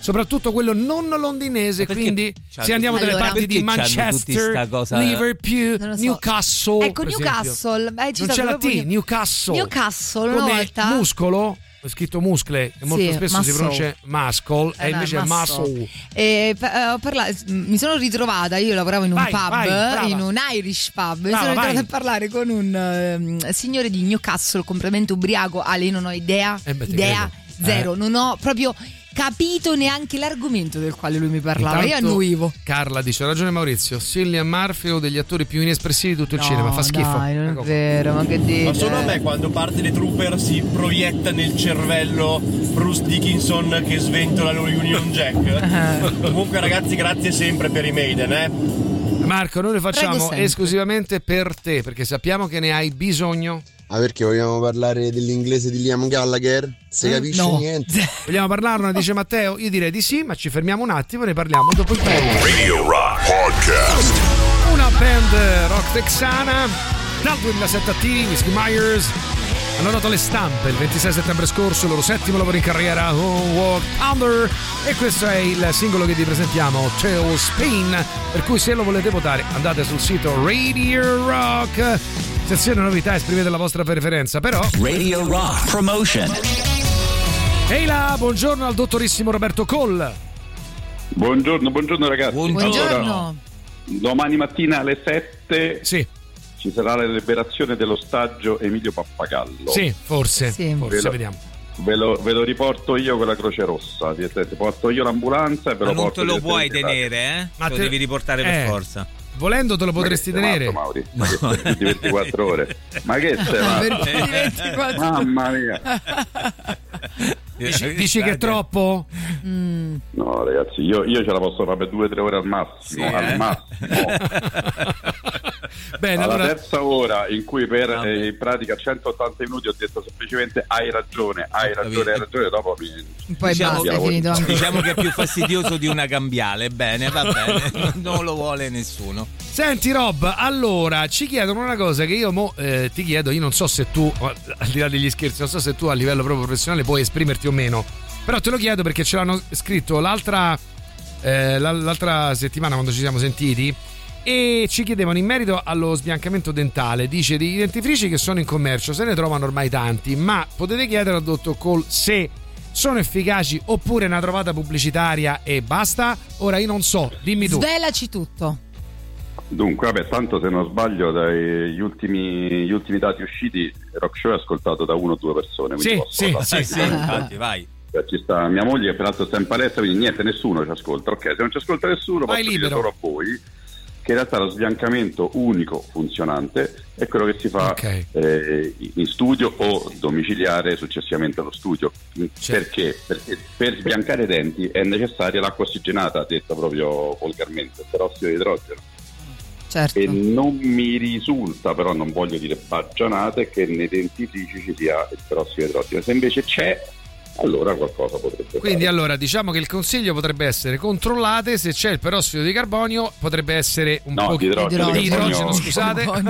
soprattutto quello non londinese, quindi se andiamo dalle parti di Manchester, Liverpool, Newcastle. Ecco, Newcastle, non c'è la T, Newcastle una volta. Muscolo, è scritto muscle, che molto spesso si pronuncia muscle, e invece è muscle. Mi sono ritrovata, io lavoravo in un pub, in un Irish pub, mi sono ritrovata a parlare con un signore di Newcastle completamente ubriaco. Ale, io non ho idea, zero, non ho proprio capito neanche l'argomento del quale lui mi parlava. Io annuivo. Carla dice: ha ragione Maurizio, Cillian Murphy è uno degli attori più inespressivi di tutto il cinema, fa schifo. Dai, non è vero, ma che dite? Ma solo a me quando parte le Trooper si proietta nel cervello Bruce Dickinson che sventola lo Union Jack. Comunque ragazzi, grazie sempre per i Maiden, Marco, noi le facciamo esclusivamente per te, perché sappiamo che ne hai bisogno. Perché vogliamo parlare dell'inglese di Liam Gallagher? Se capisce niente. Vogliamo parlarne, dice Matteo? Io direi di sì, ma ci fermiamo un attimo e ne parliamo dopo il tempo. Radio Rock Podcast. Una band rock texana dal 2007 attivi, Whiskey Myers, hanno dato le stampe il 26 settembre scorso il loro 7° lavoro in carriera, Home Walk Thunder, e questo è il singolo che vi presentiamo, Tailspin, per cui se lo volete votare andate sul sito Radio Rock, sezione novità, esprimete la vostra preferenza. Però Radio Rock Promotion. Ehi là, buongiorno al dottorissimo Roberto Coll. Buongiorno ragazzi. Buongiorno. Allora, domani mattina alle 7 ci sarà la liberazione dell'ostaggio Emilio Pappagallo. Forse vediamo. Ve lo riporto io con la Croce Rossa. Ti porto io l'ambulanza e ve lo porto. Ma non te lo puoi tenere, Ma lo devi riportare per forza. Volendo te lo potresti tenere. Mauri? Ma che sei più di 24 ore? Ma che sei? Mamma mia. Dici che è troppo? No ragazzi, io ce la posso fare per 2-3 ore al massimo. Bene, alla terza ora in cui in pratica 180 minuti ho detto semplicemente hai ragione, dopo poi diciamo che è più fastidioso di una cambiale. Bene, va bene, non lo vuole nessuno. Senti Rob, allora ci chiedono una cosa che io ti chiedo, io non so se tu, al di là degli scherzi, non so se tu a livello proprio professionale puoi esprimerti o meno, però te lo chiedo perché ce l'hanno scritto l'altra settimana quando ci siamo sentiti, e ci chiedevano in merito allo sbiancamento dentale. Dice: di dentifrici che sono in commercio se ne trovano ormai tanti, ma potete chiedere al dottor Cole se sono efficaci oppure una trovata pubblicitaria e basta? Ora io non so, dimmi tu. Svelaci tutto. Dunque, tanto se non sbaglio dagli ultimi dati usciti Rock Show è ascoltato da 1 o 2 persone. Sì, infatti, vai. Ci sta mia moglie che peraltro sta in palestra, quindi niente, nessuno ci ascolta. Ok, se non ci ascolta nessuno, posso dire solo a voi che in realtà lo sbiancamento unico funzionante è quello che si fa in studio o domiciliare successivamente allo studio. Perché? Perché per sbiancare i denti è necessaria l'acqua ossigenata, detta proprio volgarmente, perossido di idrogeno. Certo. E non mi risulta, però non voglio dire baggianate, che nei dentifrici ci sia il perossido di idrogeno. Se invece c'è, allora qualcosa potrebbe quindi fare. Allora diciamo che il consiglio potrebbe essere: controllate se c'è il perossido di carbonio, potrebbe essere un po' di idrogeno, scusate. Non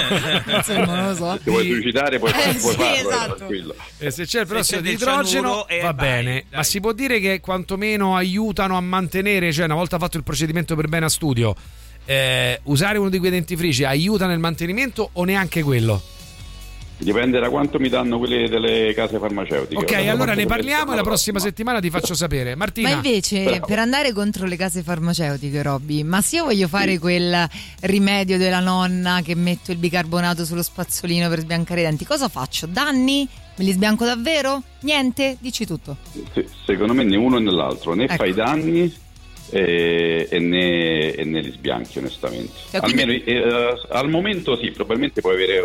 lo so. Se vuoi suicidare puoi farlo, esatto. Tranquillo. E se c'è il perossido di idrogeno va bene, ma si può dire che quantomeno aiutano a mantenere, cioè una volta fatto il procedimento per bene a studio, usare uno di quei dentifrici aiuta nel mantenimento o neanche quello? Dipende da quanto mi danno quelli delle case farmaceutiche. Ok, allora ne parliamo e la prossima settimana ti faccio sapere. Martina. Ma invece, per andare contro le case farmaceutiche, Robby, ma se io voglio fare quel rimedio della nonna che metto il bicarbonato sullo spazzolino per sbiancare i denti, cosa faccio? Danni? Me li sbianco davvero? Niente? Dici tutto. Secondo me né uno né l'altro, né fai danni e ne li sbianchi, onestamente. Almeno al momento sì, probabilmente puoi avere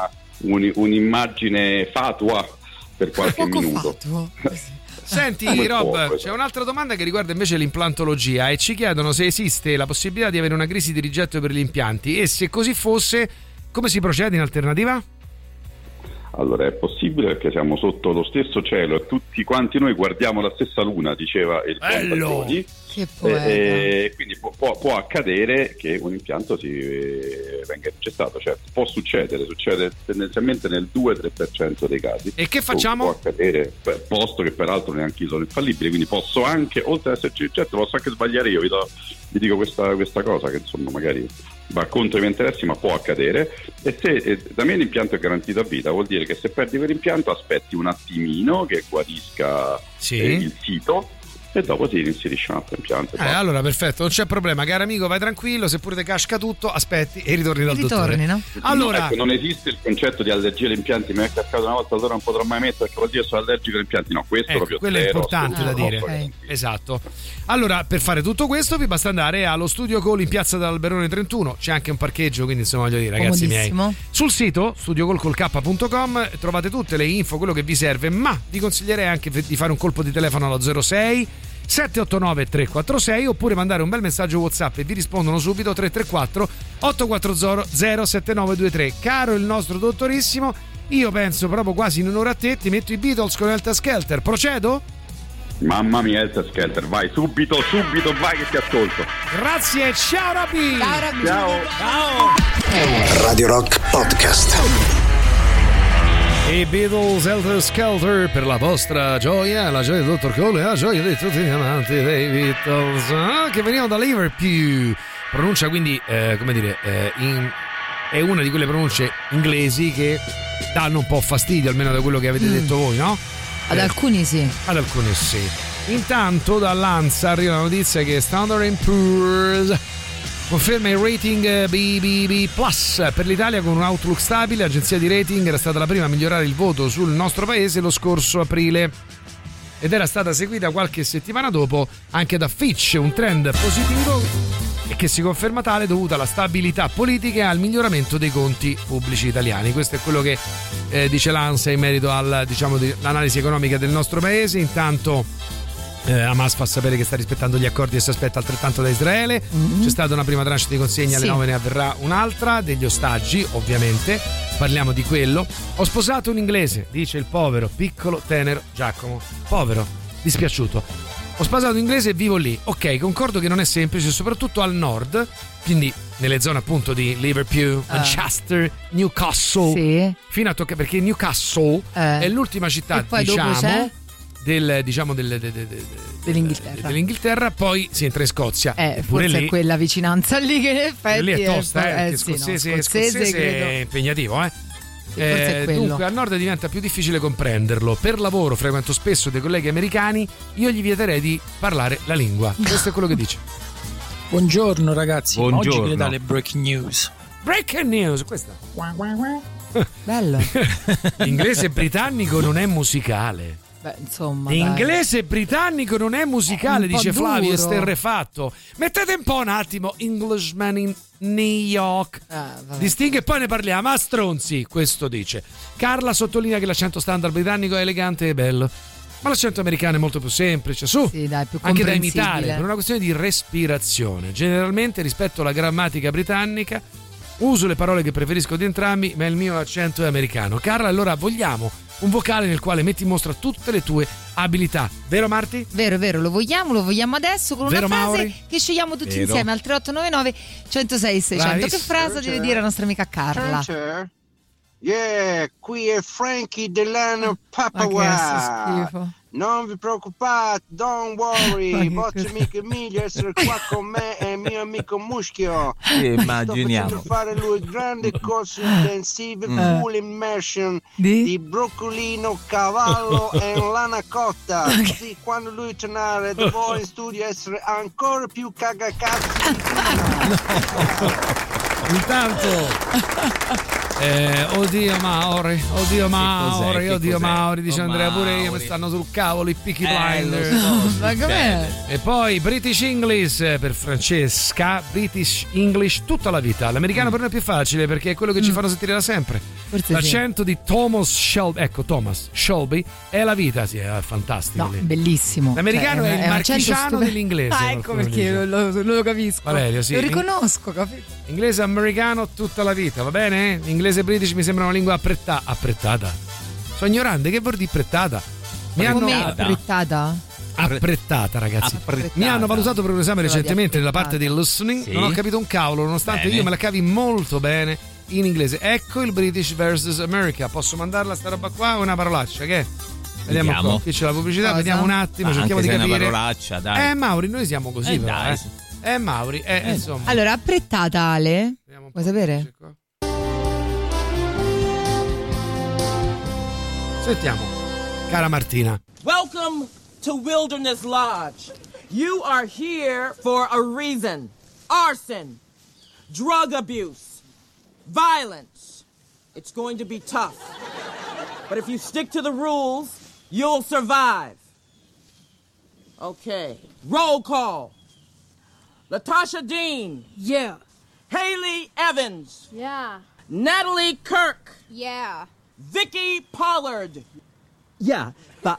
un'immagine fatua per qualche minuto. Senti Rob, c'è un'altra domanda che riguarda invece l'implantologia e ci chiedono se esiste la possibilità di avere una crisi di rigetto per gli impianti e se così fosse come si procede in alternativa? Allora è possibile perché siamo sotto lo stesso cielo e tutti quanti noi guardiamo la stessa luna, diceva il Bontagioni. E quindi può accadere che un impianto venga rigettato, certo, può succede tendenzialmente nel 2-3% dei casi. E che facciamo? Può accadere, posto che peraltro neanche io sono infallibile, quindi posso anche, oltre ad esserci rigetto, posso anche sbagliare io, vi dico questa cosa che insomma magari va contro i miei interessi, ma può accadere. E se da me l'impianto è garantito a vita, vuol dire che se perdi quell'impianto aspetti un attimino che guarisca il sito e dopo ti inserisci un altro impianto. Allora perfetto, non c'è problema, caro amico, vai tranquillo, seppure ti casca tutto, aspetti e ritorni dal dottore. No? Allora, ecco, non esiste il concetto di allergia agli impianti, mi è cascato una volta, allora non potrò mai mettere perché vuol dire sono allergico agli impianti. No, questo proprio quello è importante da dire. Okay. Esatto. Allora, per fare tutto questo vi basta andare allo Studio Call in piazza dell'Alberone 31, c'è anche un parcheggio, quindi insomma voglio dire, ragazzi miei, sul sito studiocall.k.com trovate tutte le info, quello che vi serve, ma vi consiglierei anche di fare un colpo di telefono allo 06 789 346 oppure mandare un bel messaggio WhatsApp e vi rispondono subito 334 840 07923. Caro il nostro dottorissimo, io penso proprio quasi in un'ora a te ti metto i Beatles con Helter Skelter, procedo? Mamma mia, Helter Skelter, vai subito, vai che ti ascolto. Grazie, ciao Robby. Ciao. Radio Rock Podcast. I Beatles, Helter Skelter, per la vostra gioia, la gioia del Dottor Cole, la gioia di tutti gli amanti dei Beatles, che venivano da Liverpool. Pronuncia quindi, è una di quelle pronunce inglesi che danno un po' fastidio, almeno da quello che avete detto voi, no? Ad alcuni sì. Ad alcuni sì. Intanto dall'ANSA arriva la notizia che Standard & Poor's conferma il rating BBB Plus per l'Italia con un outlook stabile. L'agenzia di rating era stata la prima a migliorare il voto sul nostro paese lo scorso aprile ed era stata seguita qualche settimana dopo anche da Fitch, un trend positivo e che si conferma tale dovuta alla stabilità politica e al miglioramento dei conti pubblici italiani. Questo è quello che dice l'ANSA in merito all'analisi economica del nostro paese. Intanto Hamas fa sapere che sta rispettando gli accordi e si aspetta altrettanto da Israele. C'è stata una prima tranche di consegna, alle 9 ne avverrà un'altra, degli ostaggi ovviamente, parliamo di quello. Ho sposato un inglese, dice il povero, piccolo, tenero Giacomo. Povero, dispiaciuto. Ho sposato un inglese e vivo lì. Ok, concordo che non è semplice, soprattutto al nord, quindi nelle zone appunto di Liverpool, Manchester, Newcastle, fino a toccare, perché Newcastle è l'ultima città, dell'Inghilterra, poi si entra in Scozia. Forse lì, è quella vicinanza lì che in effetti lì è tosta, perché scozzese è impegnativo, dunque al nord diventa più difficile comprenderlo. Per lavoro frequento spesso dei colleghi americani, io gli vieterei di parlare la lingua. Questo è quello che dice. Buongiorno ragazzi. Buongiorno. Oggi che dà le breaking news. Breaking news, questa. Bello. L'inglese britannico non è musicale. Beh, insomma, l'inglese britannico non è musicale, dice Flavio, duro. Esterrefatto. Mettete un po' un attimo Englishman in New York. Distingue e poi ne parliamo. A stronzi, questo dice. Carla sottolinea che l'accento standard britannico è elegante e bello, ma l'accento americano è molto più semplice, più anche da imitare, per una questione di respirazione. Generalmente rispetto alla grammatica britannica uso le parole che preferisco di entrambi, ma il mio accento è americano. Carla, allora vogliamo un vocale nel quale metti in mostra tutte le tue abilità, vero Marti? Vero, lo vogliamo adesso con vero, una frase Mauri? che scegliamo tutti insieme al 3899 106 600. Bravissimo. Che frase deve dire la nostra amica Carla? Yeah, qui è Frankie Delano Papua. Non vi preoccupate, don't worry. Vostro amico Emilio essere qua con me e il mio amico Muschio. Immaginiamo. Sto facendo fare lui grande corso intensivo full immersion di broccolino, cavallo e lana cotta. Così quando lui tornare da voi in studio essere ancora più cagacazzi. Intanto oddio Mauri, dice Andrea, pure io mi stanno sul cavolo i Peaky Blinders. Ma com'è? E poi British English per Francesca, British English tutta la vita. L'americano per noi è più facile perché è quello che ci fanno sentire da sempre. Forse l'accento di Thomas Shelby, ecco Thomas Shelby è la vita, sì, è fantastico. No, bellissimo. L'americano è il marchigiano dell'inglese. Ecco perché lo capisco. Valerio, sì. Lo riconosco, capito? Inglese americano tutta la vita, va bene? Inglese british mi sembra una lingua apprettata. Sono ignorante, che vuol dire prettata? Apprettata, ragazzi. Mi hanno valutato per un esame recentemente nella parte di listening. Non ho capito un cavolo, nonostante io me la cavi molto bene in inglese. Ecco il British vs America. Posso mandarla sta roba qua o una parolaccia? Che? Vediamo qua. Qui c'è la pubblicità, vediamo un attimo, cerchiamo di capire. Una parolaccia, dai. Mauri, noi siamo così, però. Mauri, insomma. Allora, apprettata, Ale. Vuoi sapere? Sentiamo, cara Martina. Welcome to Wilderness Lodge. You are here for a reason. Arson, drug abuse, violence. It's going to be tough. But if you stick to the rules, you'll survive. Okay, roll call. Latasha Dean. Yeah. Haley Evans. Yeah. Natalie Kirk. Yeah. Vicky Pollard. Yeah, but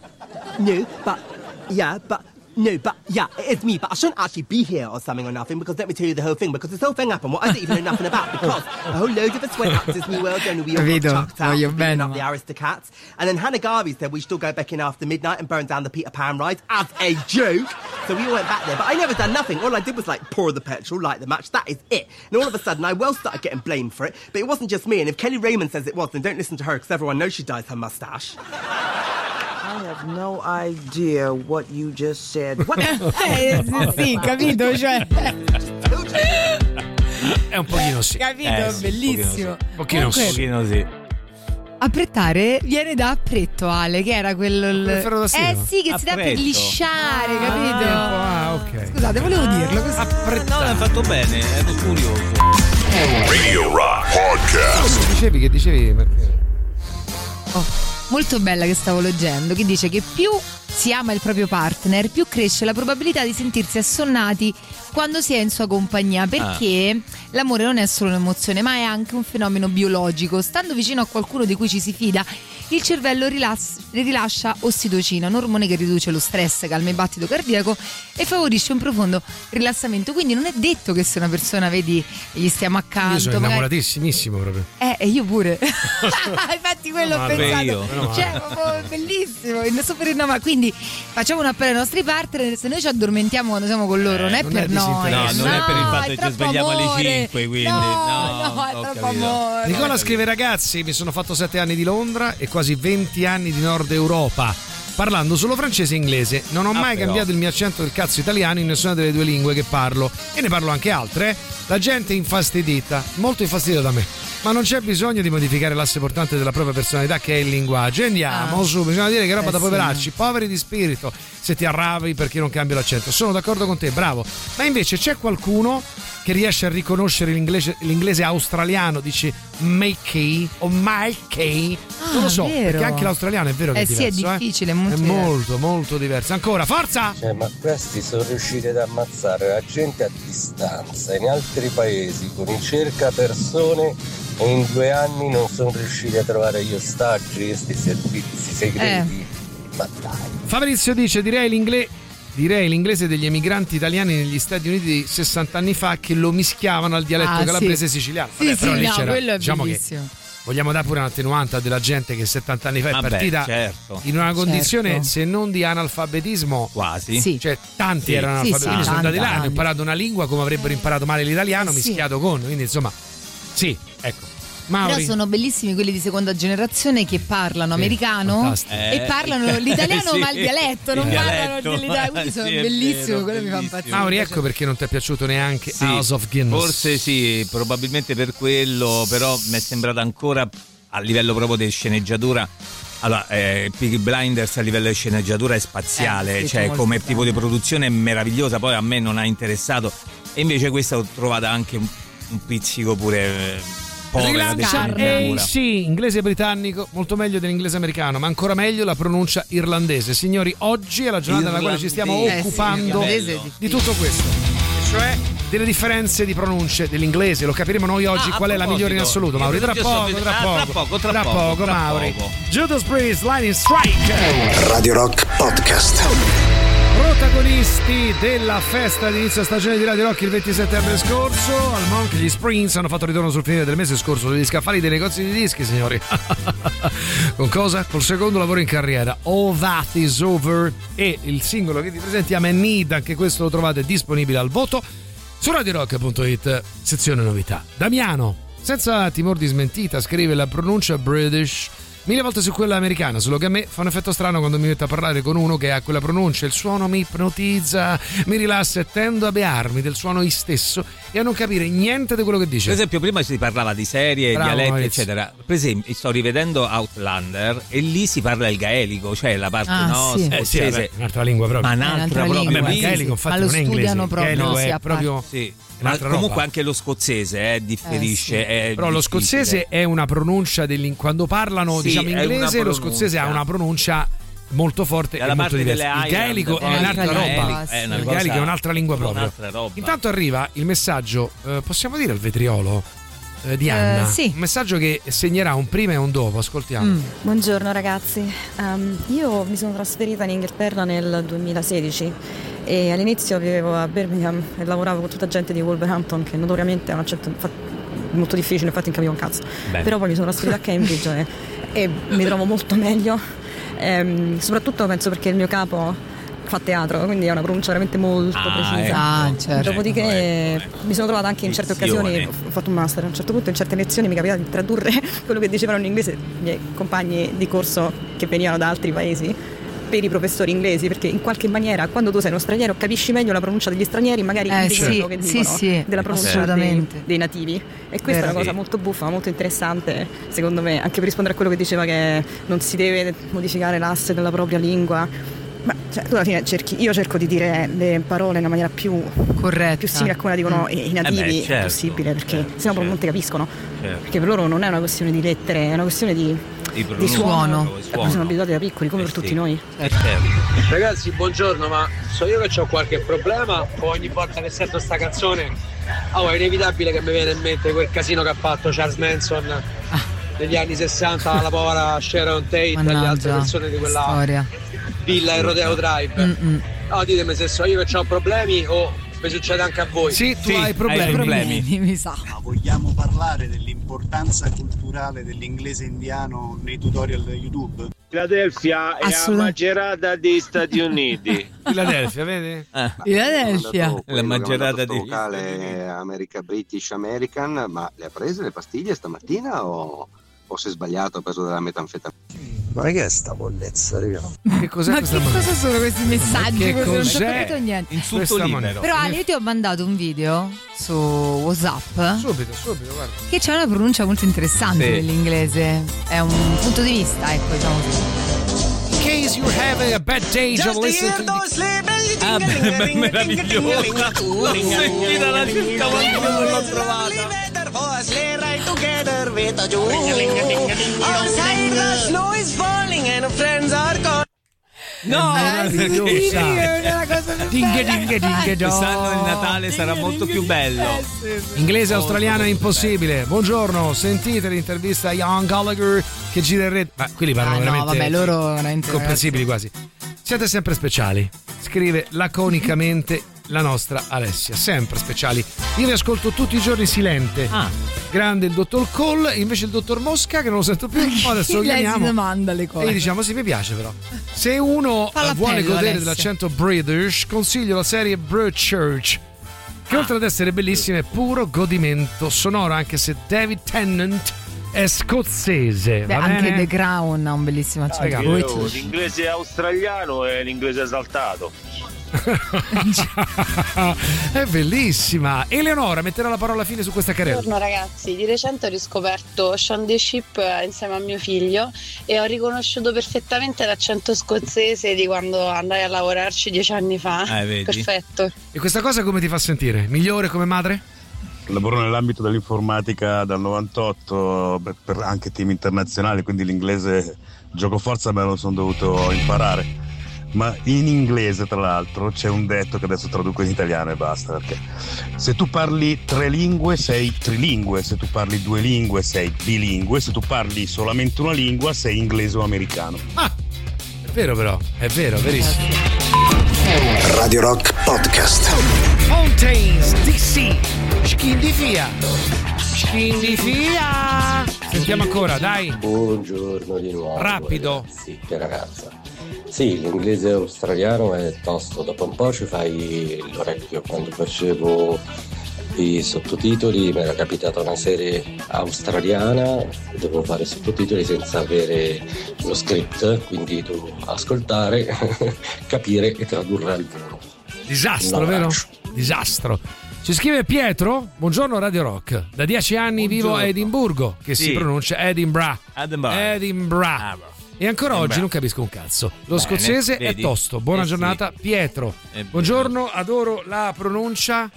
it's me, but I shouldn't actually be here or something or nothing, because let me tell you the whole thing, because this whole thing happened, what I didn't even know nothing about, because a whole load of us went out to Disney World and we all got chucked out for beating up the Aristocats, and then Hannah Garvey said we should all go back in after midnight and burn down the Peter Pan rides as a joke, so we all went back there, but I never done nothing. All I did was pour the petrol, light the match, that is it. And all of a sudden I started getting blamed for it, but it wasn't just me, and if Kelly Raymond says it was, then don't listen to her, because everyone knows she dyes her mustache. I have no idea what you just said. What? Sì, capito, cioè. È un pochino sì. Capito, bellissimo. Un pochino sì. Apprettare viene da appretto, Ale, che era quello. Sì, che si dà per lisciare, capito? Ok. Scusate, volevo dirlo così. No, l'hai fatto bene, ero curioso. Radio Rock Podcast. Che dicevi perché? Molto bella che stavo leggendo, che dice che più si ama il proprio partner, più cresce la probabilità di sentirsi assonnati quando si è in sua compagnia, perché l'amore non è solo un'emozione, ma è anche un fenomeno biologico. Stando vicino a qualcuno di cui ci si fida, il cervello rilascia ossitocina, un ormone che riduce lo stress, calma il battito cardiaco e favorisce un profondo rilassamento. Quindi non è detto che se una persona, vedi, gli stiamo accanto. Io sono innamoratissimissimo proprio. Io pure. Infatti quello ho pensato. Cioè, bellissimo, super innamorato. Quindi facciamo un appello ai nostri partner, se noi ci addormentiamo quando siamo con loro, non è per noi. No, non è per il fatto che ci svegliamo alle 5, quindi no, è troppo amore. Nicola scrive: ragazzi, mi sono fatto 7 anni di Londra e quasi 20 anni di Nord Europa, parlando solo francese e inglese. Non ho mai cambiato il mio accento del cazzo italiano in nessuna delle 2 lingue che parlo, e ne parlo anche altre. La gente è infastidita, molto infastidita da me, ma non c'è bisogno di modificare l'asse portante della propria personalità, che è il linguaggio. Andiamo su, bisogna dire che roba da poveracci, poveri di spirito, se ti arrabbi perché non cambia l'accento. Sono d'accordo con te, bravo. Ma invece c'è qualcuno che riesce a riconoscere l'inglese australiano, dici Makey o Mikey, non lo so, vero. Perché anche l'australiano è vero che è diverso. Sì, è difficile, è molto, molto diverso. Ancora, forza! Ma questi sono riusciti ad ammazzare la gente a distanza in altri paesi con i cercapersone, e in 2 anni non sono riusciti a trovare gli ostaggi, questi servizi segreti. Ma dai. Fabrizio dice: direi l'inglese degli emigranti italiani negli Stati Uniti 60 anni fa, che lo mischiavano al dialetto calabrese e siciliano. Però lì c'era, quello è diciamo bellissimo. Che vogliamo dare pure un'attenuante della gente che 70 anni fa è partita in una condizione se non di analfabetismo quasi, cioè tanti erano analfabeti, quindi sono andati là, hanno imparato una lingua come avrebbero imparato male l'italiano mischiato con, quindi insomma ecco. Mauri. Però sono bellissimi quelli di seconda generazione che parlano americano e parlano l'italiano ma il dialetto, non parlano l'italiano, quindi sono bellissimi, quello mi fa impazzire. Mauri, ecco perché non ti è piaciuto neanche House of Guinness. Forse sì, probabilmente per quello, però mi è sembrato ancora a livello proprio di sceneggiatura. Allora, Peaky Blinders a livello di sceneggiatura è spaziale, cioè come tipo di produzione è meravigliosa, poi a me non ha interessato, e invece questa ho trovata anche un pizzico pure sì, inglese britannico molto meglio dell'inglese americano, ma ancora meglio la pronuncia irlandese. Signori, oggi è la giornata nella quale ci stiamo occupando di tutto questo, cioè delle differenze di pronunce dell'inglese. Lo capiremo noi oggi qual è la migliore in assoluto, Mauri. Tra poco, Mauri. Judas Priest, Lightning Strike. Radio Rock Podcast. Protagonisti della festa di inizio stagione di Radio Rock il 20 settembre scorso al Monk, gli Springs hanno fatto ritorno sul finire del mese scorso sugli scaffali dei negozi di dischi, signori. Con cosa? Col secondo lavoro in carriera, All That Is Over, e il singolo che ti presentiamo è Need, anche questo lo trovate disponibile al voto su radiorock.it, sezione novità. Damiano, senza timore di smentita, scrive: la pronuncia British 1000 volte su quella americana, solo che a me fa un effetto strano quando mi metto a parlare con uno che ha quella pronuncia, il suono mi ipnotizza, mi rilassa e tendo a bearmi del suono io stesso e a non capire niente di quello che dice. Per esempio prima si parlava di serie, bravo, dialetti Maurizio, eccetera. Per esempio sto rivedendo Outlander e lì si parla il gaelico, cioè la parte scozzese, un'altra lingua proprio. Ma un'altra proprio. Ma il gaelico infatti non è inglese, proprio, è proprio ma comunque roba. Anche lo scozzese differisce. Però lo scozzese è una pronuncia quando parlano diciamo inglese, lo scozzese ha una pronuncia molto forte e molto diversa. Il gaelico è un'altra roba. Il gaelico è un'altra lingua proprio. Intanto arriva il messaggio, possiamo dire al vetriolo di Anna, sì. Un messaggio che segnerà un prima e un dopo, ascoltiamo. Buongiorno ragazzi, io mi sono trasferita in Inghilterra nel 2016 e all'inizio vivevo a Birmingham e lavoravo con tutta gente di Wolverhampton, che notoriamente ha un accento molto difficile, infatti non capivo un cazzo. Però poi mi sono trasferita a Cambridge e mi trovo molto meglio, soprattutto penso perché il mio capo fa teatro, quindi è una pronuncia veramente molto precisa. Certo. Dopodiché mi sono trovata anche in certe occasioni, ho fatto un master, a un certo punto in certe lezioni mi capitava di tradurre quello che dicevano in inglese i miei compagni di corso che venivano da altri paesi per i professori inglesi, perché in qualche maniera quando tu sei uno straniero capisci meglio la pronuncia degli stranieri magari di quello che dicono della pronuncia dei nativi, e questa è una cosa molto buffa, molto interessante secondo me, anche per rispondere a quello che diceva che non si deve modificare l'asse della propria lingua. Ma tu alla fine io cerco di dire le parole in una maniera più corretta, più simile a come la dicono i nativi possibile, perché sennò proprio non ti capiscono, perché per loro non è una questione di lettere, è una questione di suono. Sono abituati da piccoli come per tutti noi. Ragazzi, buongiorno, ma so io che ho qualche problema o ogni volta che sento sta canzone è inevitabile che mi viene in mente quel casino che ha fatto Charles Manson negli anni 60, la povera Sharon Tate e le altre persone di quella storia. Villa e Rodeo Drive. Ditemi se so io che ho problemi o mi succede anche a voi. Sì, tu hai problemi. Mi sa. Ma vogliamo parlare dell'importanza culturale dell'inglese indiano nei tutorial YouTube? Philadelphia è la Macerata degli Stati Uniti. Philadelphia, vedi? Philadelphia. La Macerata di vocale America British American, ma le ha prese le pastiglie stamattina o si è sbagliato, ha preso della metanfetamina? Ma che è sta bollezza, raga? Che cos'è ma questa? Che cosa sono questi messaggi? Che non ho cos'è? capito niente. Insulto libero. Però Ale, io ti ho mandato un video su WhatsApp. Subito, guarda. Che c'è una pronuncia molto interessante dell'inglese. È un punto di vista, ecco, diciamo così. In case you're having a bad day, just listen to meravigliosa. L'ho sentita la certa volta che non l'ho trovata. No, quest'anno il Natale sarà molto più bello. Inglese australiano è impossibile. Buongiorno, sentite l'intervista a Ian Gallagher che gira in rete. Ma quelli parlano veramente loro comprensibili quasi. Siete sempre speciali, scrive laconicamente la nostra Alessia, sempre speciali. Io vi ascolto tutti i giorni silente. Grande il dottor Cole, invece il dottor Mosca che non lo sento più, adesso lo chiamiamo. Lei si domanda le cose. E gli diciamo sì, mi piace però. Se uno vuole godere dell'accento British, consiglio la serie Broadchurch, che oltre ad essere bellissima è puro godimento sonoro, anche se David Tennant è scozzese. Beh, anche The Crown ha un bellissimo accento. L'inglese australiano e l'inglese esaltato. È bellissima. Eleonora metterà la parola fine su questa carriera. Buongiorno ragazzi, di recente ho riscoperto Shaun the Sheep insieme a mio figlio e ho riconosciuto perfettamente l'accento scozzese di quando andai a lavorarci 10 anni fa. Perfetto. E questa cosa come ti fa sentire? Migliore come madre? Lavoro nell'ambito dell'informatica dal 98 per anche team internazionali, quindi l'inglese gioco forza me lo sono dovuto imparare. Ma in inglese, tra l'altro, c'è un detto che adesso traduco in italiano e basta, perché se tu parli 3 lingue sei trilingue, se tu parli 2 lingue sei bilingue, se tu parli solamente una lingua sei inglese o americano. È vero però, è vero, verissimo. Radio Rock Podcast. Fountains DC. Schindifia. Sentiamo ancora, dai. Buongiorno di nuovo. Rapido. Sì, che ragazza. Sì, l'inglese australiano è tosto. Dopo un po' ci fai l'orecchio. Quando facevo i sottotitoli mi era capitata una serie australiana, dovevo fare sottotitoli senza avere lo script, quindi dovevo ascoltare, capire e tradurre al volo. Disastro, vero? Disastro. Ci scrive Pietro, buongiorno Radio Rock, da 10 anni vivo a Edimburgo, che si pronuncia Edinburgh. E ancora oggi non capisco un cazzo. Lo scozzese è tosto. Buona giornata Pietro. Buongiorno, adoro la pronuncia.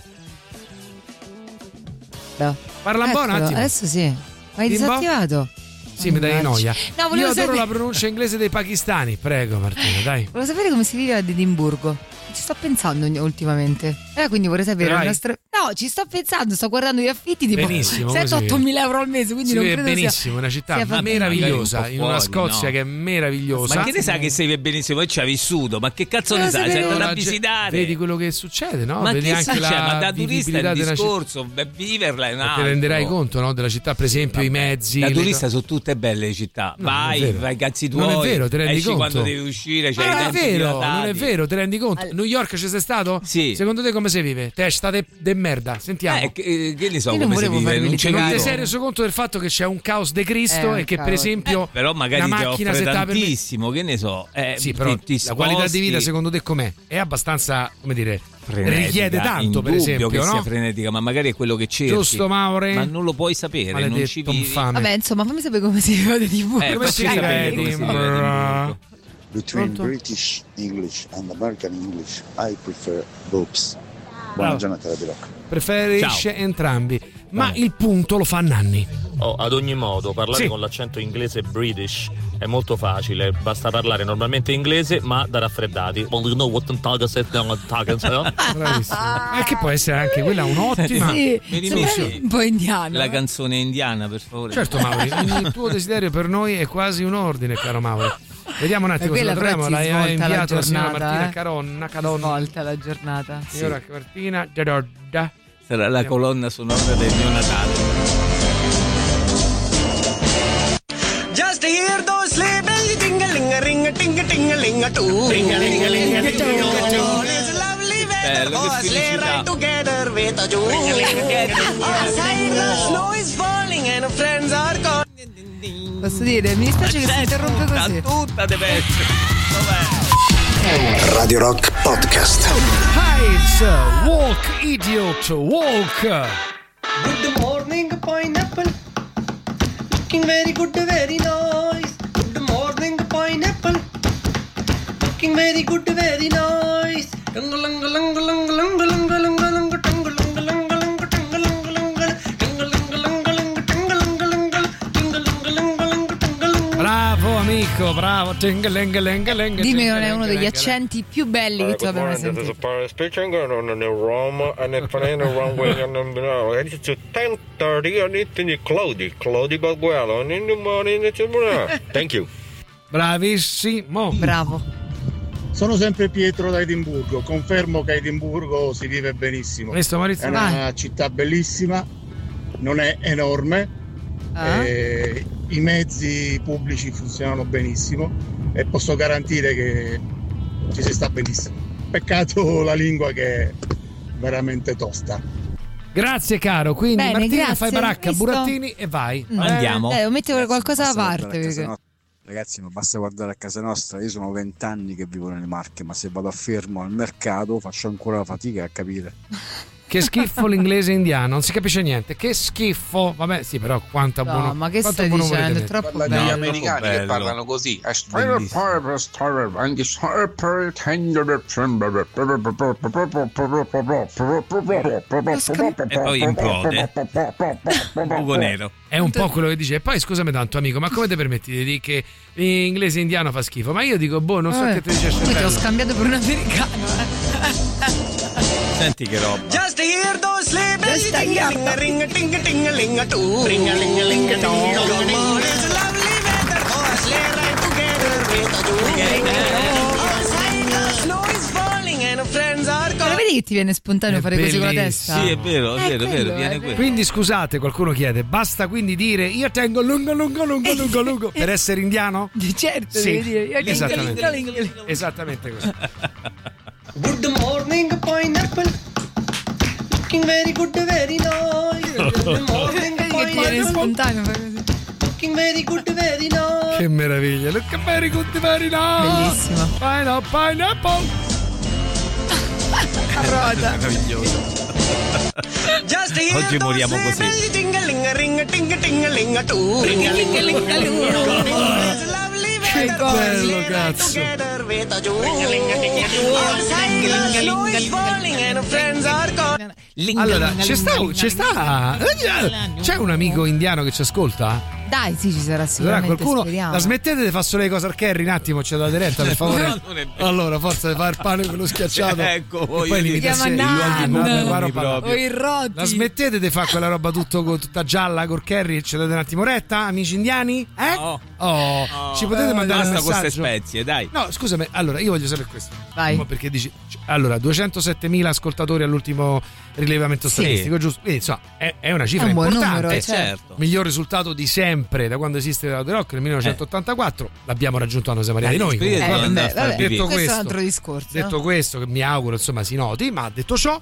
Parla un po' un attimo. Adesso sì. Ma hai disattivato? Sì, mi dai noia. No, io adoro la pronuncia inglese dei pakistani. Prego Martina, dai. Volevo sapere come si vive ad Edimburgo. Ci sto pensando ultimamente. Quindi vorrei sapere il nostro... No, ci sto pensando, sto guardando gli affitti tipo 7-8 mila euro al mese, quindi non credo benissimo, una città meravigliosa, in una Scozia che è meravigliosa. Ma che ne sa che sei benissimo? Poi ci ha vissuto, ma che cazzo ne sai? Sei andato a visitare. Vedi quello che succede, no? Ma vedi anche ma da turista il discorso, viverla è un altro. Ti renderai conto, no? Della città, per esempio, i mezzi. Da turista sono tutte belle le città. Vai cazzi tuoi. Non è vero, ti rendi conto? Quando devi uscire, non è vero, ti rendi conto? New York ci sei stato? Sì. Secondo te come si vive? Testa de merda, sentiamo. Che ne so come si vive? Non ti sei reso conto del fatto che c'è un caos de Cristo e che per esempio però magari una ti macchina offre tantissimo, che ne so. Sì, però la qualità di vita secondo te com'è? È abbastanza, come dire, frenetica, richiede tanto, per esempio, che no? sia frenetica, ma magari è quello che cerchi. Giusto, Maure? Ma non lo puoi sapere, non ci vivi. Vabbè, insomma, fammi sapere come si vive ad Edimburgo. Come si vive ad Edimburgo? Between British English and American English, I prefer boobs. Buona giornata Radio Rock. Preferisce entrambi, ma il punto lo fa Nanni. Ad ogni modo, parlare con l'accento inglese British è molto facile, basta parlare normalmente inglese ma da raffreddati. Bravissimo. Che può essere anche quella un'ottima un po' indiana. La canzone indiana, per favore. Certo, Mauri, il tuo desiderio per noi è quasi un ordine, caro Mauri. Vediamo un attimo se lo troviamo. L'hai inviato la signora Martina Cadonna. Svolta la giornata. Signora Martina sarà la colonna sonora del mio Natale. Just hear those sleigh bells ting-a-ling-a-ring, ting-a-ting-a-ling-a-too. Ting-a-ling-a-ling-a-too. It's a lovely weather for a sleigh ride together with a Jew. Outside the snow is falling and friends are calling. Posso dire, mi dispiace che si interrompe così. Tutta deve essere. Radio Rock Podcast. Hides, walk, idiot, walk. Good morning, pineapple. Looking very good, very nice. Good morning, pineapple. Looking very good, very nice. Bravo amico, bravo. Dimmi che non è uno degli accenti più belli che tu abbia mai sentito. Speaking in Rome and it's playing around with it's 10:30 and it's cloudy but well and in the morning it's thank you. Bravissimo. Bravo. Sono sempre Pietro da Edimburgo, confermo che a Edimburgo si vive benissimo. Questo, Maurizio, è una città bellissima, non è enorme. I mezzi pubblici funzionano benissimo e posso garantire che ci si sta benissimo. Peccato la lingua che è veramente tosta. Grazie caro, quindi bene, Martina grazie, fai baracca, burattini e vai. Andiamo. Metti qualcosa da parte perché... Ragazzi, ma basta guardare a casa nostra. Io sono 20 anni che vivo nelle Marche, ma se vado a Fermo al mercato faccio ancora fatica a capire. Che schifo l'inglese indiano, non si capisce niente. Che schifo. Vabbè, sì, però quanta buono. Ma che stai dicendo? È troppo bello. Gli americani che parlano così. E poi implode. Buco nero. È un po' quello che dice. E poi scusami tanto amico, ma come ti permetti di dire che l'inglese indiano fa schifo? Ma io dico, non so che ti dice. Io ti ho scambiato per un americano. Senti che roba. Just hear those sleigh bells ting-a-ling-a-ring-a-ting-a-ting-a-ling-a-too. Ring-a-ling-a-ling-a-too. It's a lovely weather for a sleigh ride together with a Jew. Outside the snow is falling che ti viene spontaneo fare così con la testa? Sì, è vero, viene quello. Quindi scusate, qualcuno chiede, basta quindi dire io tengo lungo per essere indiano? Certo, sì, devi dire io tengo esattamente così. Good morning pineapple, looking very good, very nice. Good morning pineapple, che ti viene spontaneo fare così. Looking very good, very nice. Che meraviglia, looking very good, very nice. Bellissimo. Pineapple. Roda. Meraviglioso. Oggi moriamo così. Che bello, cazzo. Allora, c'è un amico indiano che ci ascolta? Dai, sì, ci sarà sicuramente. Qualcuno speriamo. la smettete di fare solo le cose al Kerry un attimo, c'è la diretta, per favore. Allora, forza di fare il pane con lo schiacciato. Ecco, poi li o il roti. La smettete di fare quella roba tutta gialla col Kerry, ce l'avete un attimo retta, amici indiani? Ci potete mandare un messaggio con queste spezie, dai. No, scusami, allora io voglio sapere questo. Vai. Perché dici, allora, 207.000 ascoltatori all'ultimo rilevamento statistico, giusto? Quindi insomma, è una cifra importante. Numero, certo. Miglior risultato di sempre da quando esiste Radio Rock nel 1984. L'abbiamo raggiunto a Noi Siamo Arrivati Noi. Detto questo, è un altro discorso. Detto questo, che mi auguro insomma si noti, ma detto ciò,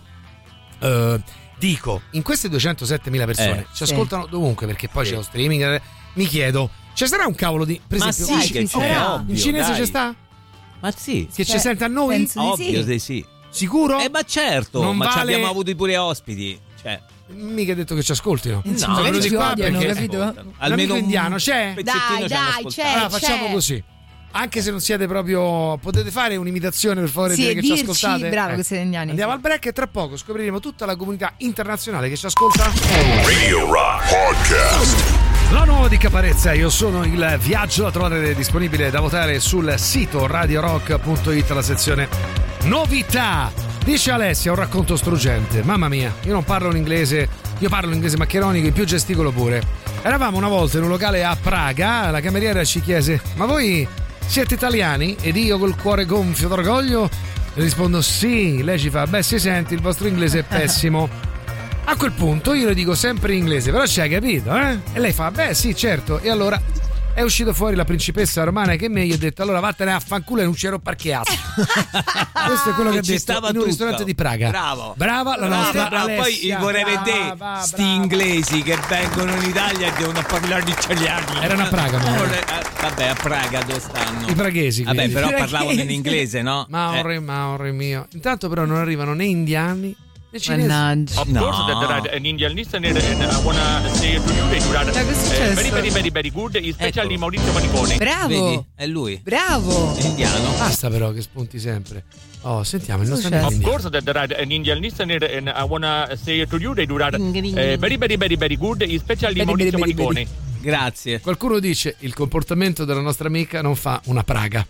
dico, in queste 207.000 persone ci ascoltano dovunque, perché poi c'è lo streaming. Mi chiedo, ci sarà un cavolo di, per esempio, ovvio, in cinese dai. ci sta? Ma sì, che ci sente a noi? Ovvio, sì. Sicuro? Ma certo, non ma vale... abbiamo avuto pure ospiti, cioè. Mica detto che ci ascoltino. No, venuti qua odiano, perché capito? Almeno un indiano c'è? Dai, c'è. Allora facciamo così. Anche se non siete proprio, potete fare un'imitazione per favore, dire che ci ascoltate? Bravo, che siete indiani. Andiamo al break e tra poco scopriremo tutta la comunità internazionale che ci ascolta. Radio Rock Podcast. La nuova di Caparezza, io sono il viaggio, la trovate disponibile da votare sul sito radiorock.it, la sezione novità. Dice Alessia, un racconto struggente. Mamma mia, io non parlo in inglese, io parlo l'inglese maccheronico, in più gesticolo pure. Eravamo una volta in un locale a Praga, la cameriera ci chiese: ma voi siete italiani? Ed io col cuore gonfio d'orgoglio rispondo sì. Lei ci fa: beh, si senti, il vostro inglese è pessimo. A quel punto io le dico sempre in inglese: però ci hai capito, eh? E lei fa: beh sì, certo. E allora è uscito fuori la principessa romana che me gli ha detto: allora vattene a fanculo e non c'ero parcheato. Questo è quello che ha detto in un ristorante di Praga. Brava la nostra Alessia. Poi vorrei vedere sti inglesi che vengono in Italia e devono parlare di italiani. Erano a Praga, vabbè, a Praga dove stanno? I praghesi. Vabbè, quindi. però parlavano in inglese, no? Mauri mio. Intanto però non arrivano né indiani. Of course, that an Indian listener, and I wanna say to you that very good, especially Maurizio Manicone. Bravo. Vedi? È lui. Bravo. È indiano. Basta però che spunti sempre. Oh, sentiamo il nostro Of course, that an Indian listener, and I wanna say to you that very good, especially Maurizio Manicone. Grazie. Qualcuno dice: il comportamento della nostra amica non fa una praga.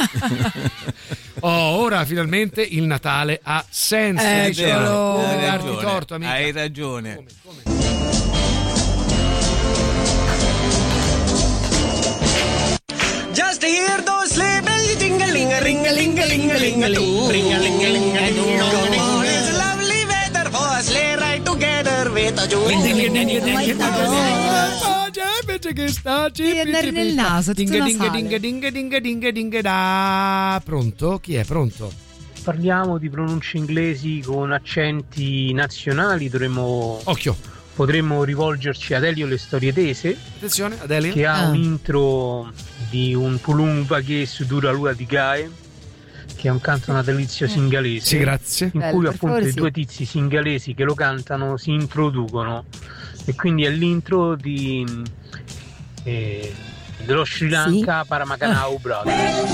Ora finalmente il Natale ha senso. Eccolo. Darti torto, amica. Hai ragione. Come? Just hear those sleigh bells jingling, ring a ling a ling a ling a ling, ring a ling a ling a ling. It's lovely weather for a sleigh ride together with a Joe. Devi andare nel naso, tutta una sale. Pronto? Chi è? Pronto? Parliamo di pronunce inglesi con accenti nazionali, potremmo rivolgerci ad Elio Le Storie Tese. Attenzione, ad Elio. Che ha un intro di un Pulumba che sudura l'ura di Gae, che è un canto natalizio singalese. Sì, grazie. In cui appunto i due tizi singalesi che lo cantano si introducono, e quindi è l'intro dello Sri Lanka Paramakanau Brothers.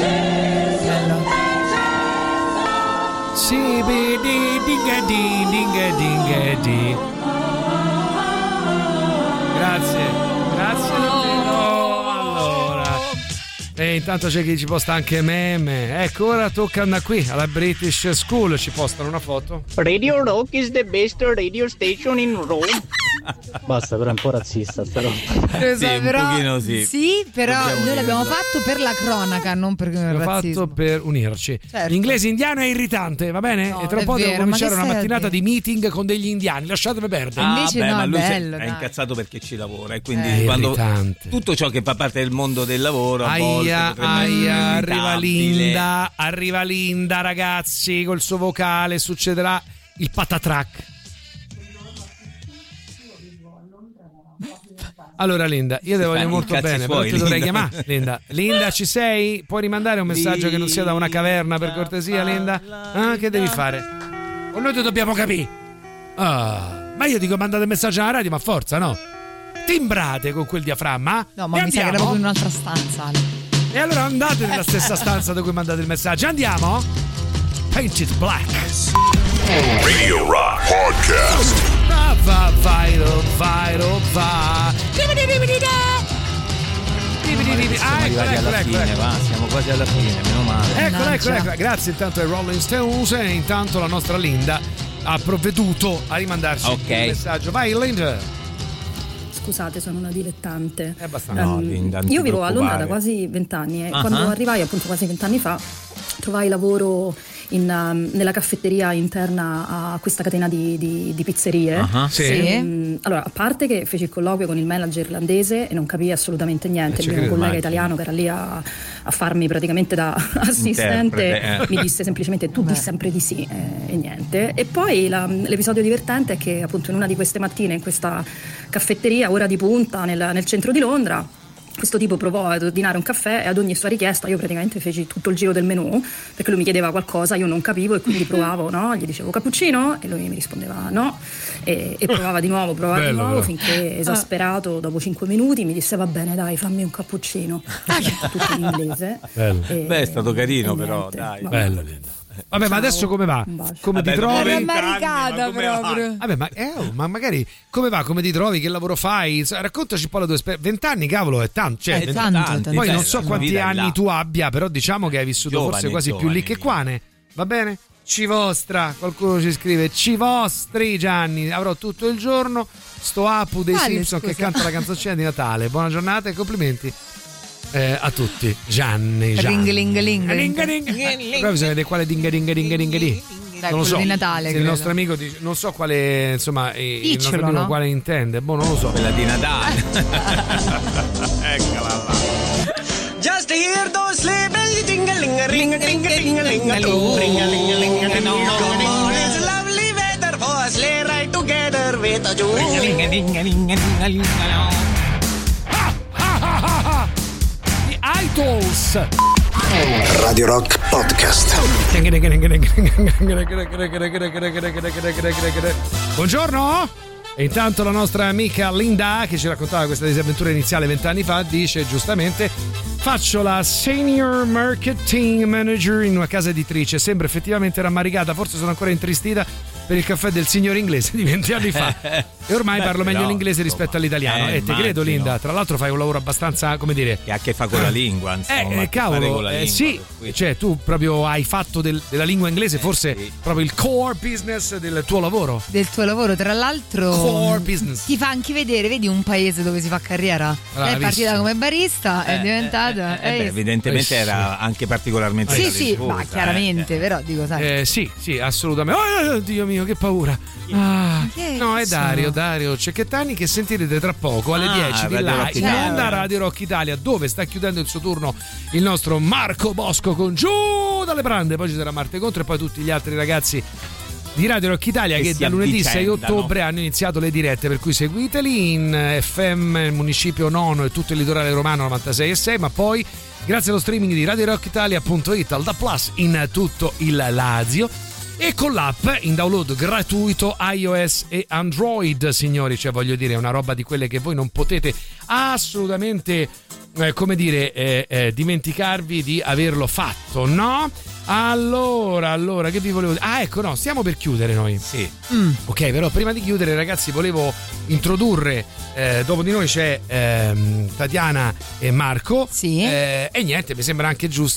Sì, dingadi. Grazie davvero. Allora, e intanto c'è chi ci posta anche meme. Ecco, ora tocca andare qui alla British School, ci postano una foto. Radio Rock is the best radio station in Rome. Basta, però è un po' razzista sta roba. Sì, un pochino sì. Sì, però noi l'abbiamo fatto per la cronaca, non per il razzismo. L'ho fatto per unirci. Certo. L'inglese indiano è irritante, va bene? No, e tra un po' devo cominciare una mattinata di di meeting con degli indiani, lasciatemi perdere. Invece no, ma lui è bello, è dai. incazzato perché ci lavora e quindi quando irritante. tutto ciò che fa parte del mondo del lavoro arriva Linda, ragazzi, col suo vocale succederà il patatrack. Allora Linda, io devo voglio molto bene, però ti dovrei chiamare. Linda, ci sei? Puoi rimandare un messaggio che non sia da una caverna, per cortesia, Linda? Che devi fare? O noi ti dobbiamo capire? Ma io dico mandate il messaggio alla radio, ma forza, no? Timbrate con quel diaframma? No, ma mi sa che era proprio in un'altra stanza. E allora andate nella stessa stanza da cui mandate il messaggio. Andiamo? Paint it black. Radio Rock Podcast. Va. Siamo arrivati alla fine, va, siamo quasi alla fine, meno male. Ecco. Grazie intanto ai Rolling Stones e intanto la nostra Linda ha provveduto a rimandarci il messaggio. Vai Linda. Scusate, sono una dilettante. È abbastanza. Linda, io vivo a Londra da quasi 20 anni e quando arrivai appunto quasi 20 anni fa trovai lavoro nella caffetteria interna a questa catena di pizzerie. Allora, a parte che feci il colloquio con il manager irlandese e non capii assolutamente niente, il mio collega italiano che era lì a farmi praticamente da assistente mi disse semplicemente tu di sempre di sì e niente. E poi l'episodio divertente è che appunto in una di queste mattine in questa caffetteria, ora di punta nel centro di Londra, questo tipo provò ad ordinare un caffè e ad ogni sua richiesta io praticamente feci tutto il giro del menù perché lui mi chiedeva qualcosa, io non capivo e quindi provavo, no? Gli dicevo cappuccino e lui mi rispondeva no e provava di nuovo finché esasperato dopo 5 minuti mi disse va bene dai fammi un cappuccino tutto in inglese. Beh, è stato carino però dai. Bello. Vabbè, ciao. Ma adesso come va? Come ti trovi? È maricata proprio. Vabbè, ma magari come va? Come ti trovi? Che lavoro fai? Raccontaci un po' la tua esperienza. 20 anni, cavolo, è tanto. Cioè, è tanto. Poi non so quanti anni tu abbia, però diciamo che hai vissuto forse quasi più lì che qua. Va bene? Ci vostra, qualcuno ci scrive. Ci vostri, Gianni. Avrò tutto il giorno sto Apu dei Simpson che canta la canzoncina di Natale. Buona giornata e complimenti. A tutti, Gianni. Però bisogna vedere quale dinga di. Non lo so. Di Natale, se il nostro amico dice, non so quale, insomma, il nostro amico quale intende. Non lo so. Quella di Natale. Eccola là. Just hear those sleigh bells jingling, ring a ring a ring a ring a dong, ring a ring a ring a ring a dong. It's lovely weather for a sleigh ride together with a Joe. Ring a ring a ring a ring a ring a dong. iTunes Radio Rock Podcast. Buongiorno. E intanto la nostra amica Linda, che ci raccontava questa disavventura iniziale 20 anni fa, dice giustamente: faccio la senior marketing manager in una casa editrice. Sembra effettivamente rammaricata, forse sono ancora intristita per il caffè del signor inglese di 20 anni fa e ormai parlo meglio l'inglese rispetto all'italiano e te credo Linda, tra l'altro fai un lavoro abbastanza, come dire, che ha a che fare con la lingua, insomma, cavolo, con la lingua, sì, cioè tu proprio hai fatto della lingua inglese forse proprio il core business del tuo lavoro, tra l'altro core business. Ti fa anche vedere, vedi un paese dove si fa carriera. Lei è partita come barista, è diventata evidentemente era anche particolarmente sì, ma chiaramente, però dico sai. Sì, assolutamente. Oh Dio mio, che paura. No, è Dario Cecchettani, che sentirete tra poco alle 10 di là in onda Radio Rock Italia, dove sta chiudendo il suo turno il nostro Marco Bosco con Giù dalle Brande, poi ci sarà Marte Contro e poi tutti gli altri ragazzi di Radio Rock Italia che da lunedì 6 ottobre hanno iniziato le dirette, per cui seguiteli in FM Municipio Nono e tutto il litorale romano 96,6, ma poi grazie allo streaming di radiorockitalia.it al Da Plus in tutto il Lazio e con l'app in download gratuito iOS e Android, signori, cioè voglio dire, è una roba di quelle che voi non potete assolutamente dimenticarvi di averlo fatto, no? Allora, che vi volevo dire? Ecco, no, stiamo per chiudere noi. Sì. Ok, però prima di chiudere, ragazzi, volevo introdurre, dopo di noi c'è Tatiana e Marco. Sì. E niente, mi sembra anche giusto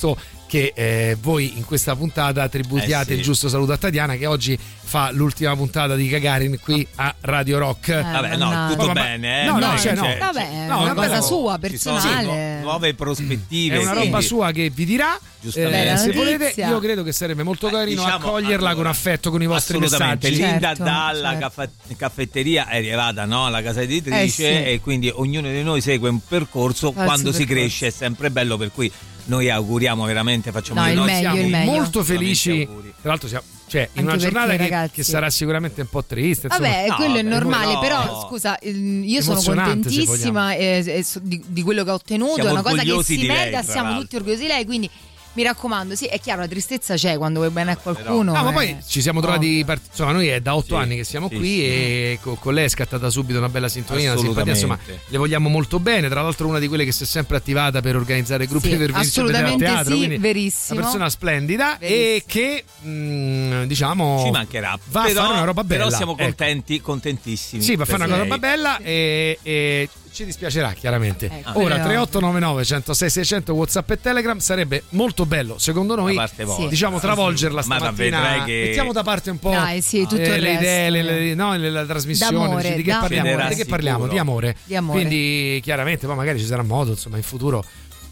che voi in questa puntata tributiate il giusto saluto a Tatiana, che oggi fa l'ultima puntata di Gagarin qui a Radio Rock. Vabbè, no, tutto bene. Vabbè, è una cosa sua, personale. Nuove prospettive. È una roba sua che vi dirà. Se volete, io credo che sarebbe molto carino accoglierla con affetto con i vostri messaggi. Linda dalla caffetteria è arrivata, no? Alla casa editrice, e quindi ognuno di noi segue un percorso. Quando si cresce è sempre bello, per cui noi auguriamo veramente, facciamo siamo molto felici. Tra l'altro siamo in una giornata che sarà sicuramente un po' triste. Vabbè, quello è normale, però scusa, io sono contentissima di quello che ho ottenuto, è una cosa che si veda, siamo tutti orgogliosi di lei, quindi mi raccomando, sì, è chiaro, la tristezza c'è quando vuoi bene a qualcuno. Ma poi ci siamo trovati, insomma, noi è da 8 anni che siamo qui e con lei è scattata subito una bella sintonia, una simpatia, insomma, le vogliamo molto bene. Tra l'altro una di quelle che si è sempre attivata per organizzare gruppi per vincere al teatro, quindi verissimo. Una persona splendida, e che diciamo ci mancherà, va a fare una roba bella. Però siamo contentissimi. Sì, va a fare una roba bella e ci dispiacerà chiaramente. Ora 3899 106 600 WhatsApp e Telegram, sarebbe molto bello secondo noi, diciamo, travolgerla stamattina. Mettiamo da parte un po' tutto le idee, la trasmissione, di che parliamo? Di amore. Quindi chiaramente poi magari ci sarà modo, insomma, in futuro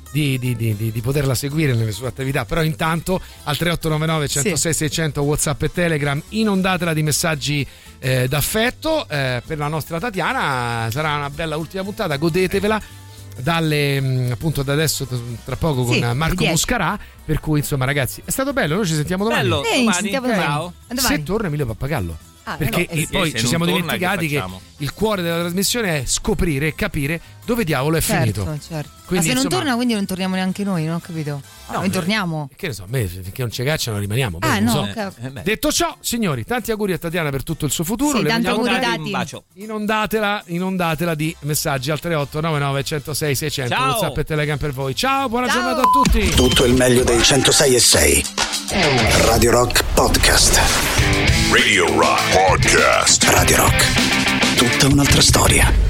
di poterla seguire nelle sue attività, però intanto al 3899 106 600 WhatsApp e Telegram inondatela di messaggi d'affetto per la nostra Tatiana. Sarà una bella ultima puntata, godetevela dalle appunto da adesso tra poco con Marco Muscarà, per cui insomma ragazzi è stato bello, noi ci sentiamo domani. Ciao. Se torna Emilio Pappagallo, perché poi ci siamo dimenticati che il cuore della trasmissione è scoprire e capire dove diavolo è finito. Certo. Quindi, ma se non torna, quindi non torniamo neanche noi, non ho capito. Noi torniamo. Che ne so, finché non ci cacciano rimaniamo. Detto ciò, signori, tanti auguri a Tatiana per tutto il suo futuro. Tanti auguri dati. Inondatela di messaggi al 3899 106 600 WhatsApp e Telegram per voi. Ciao, buona giornata a tutti. Tutto il meglio dei 106.6 Radio Rock Podcast. Radio Rock Podcast. Radio Rock, tutta un'altra storia.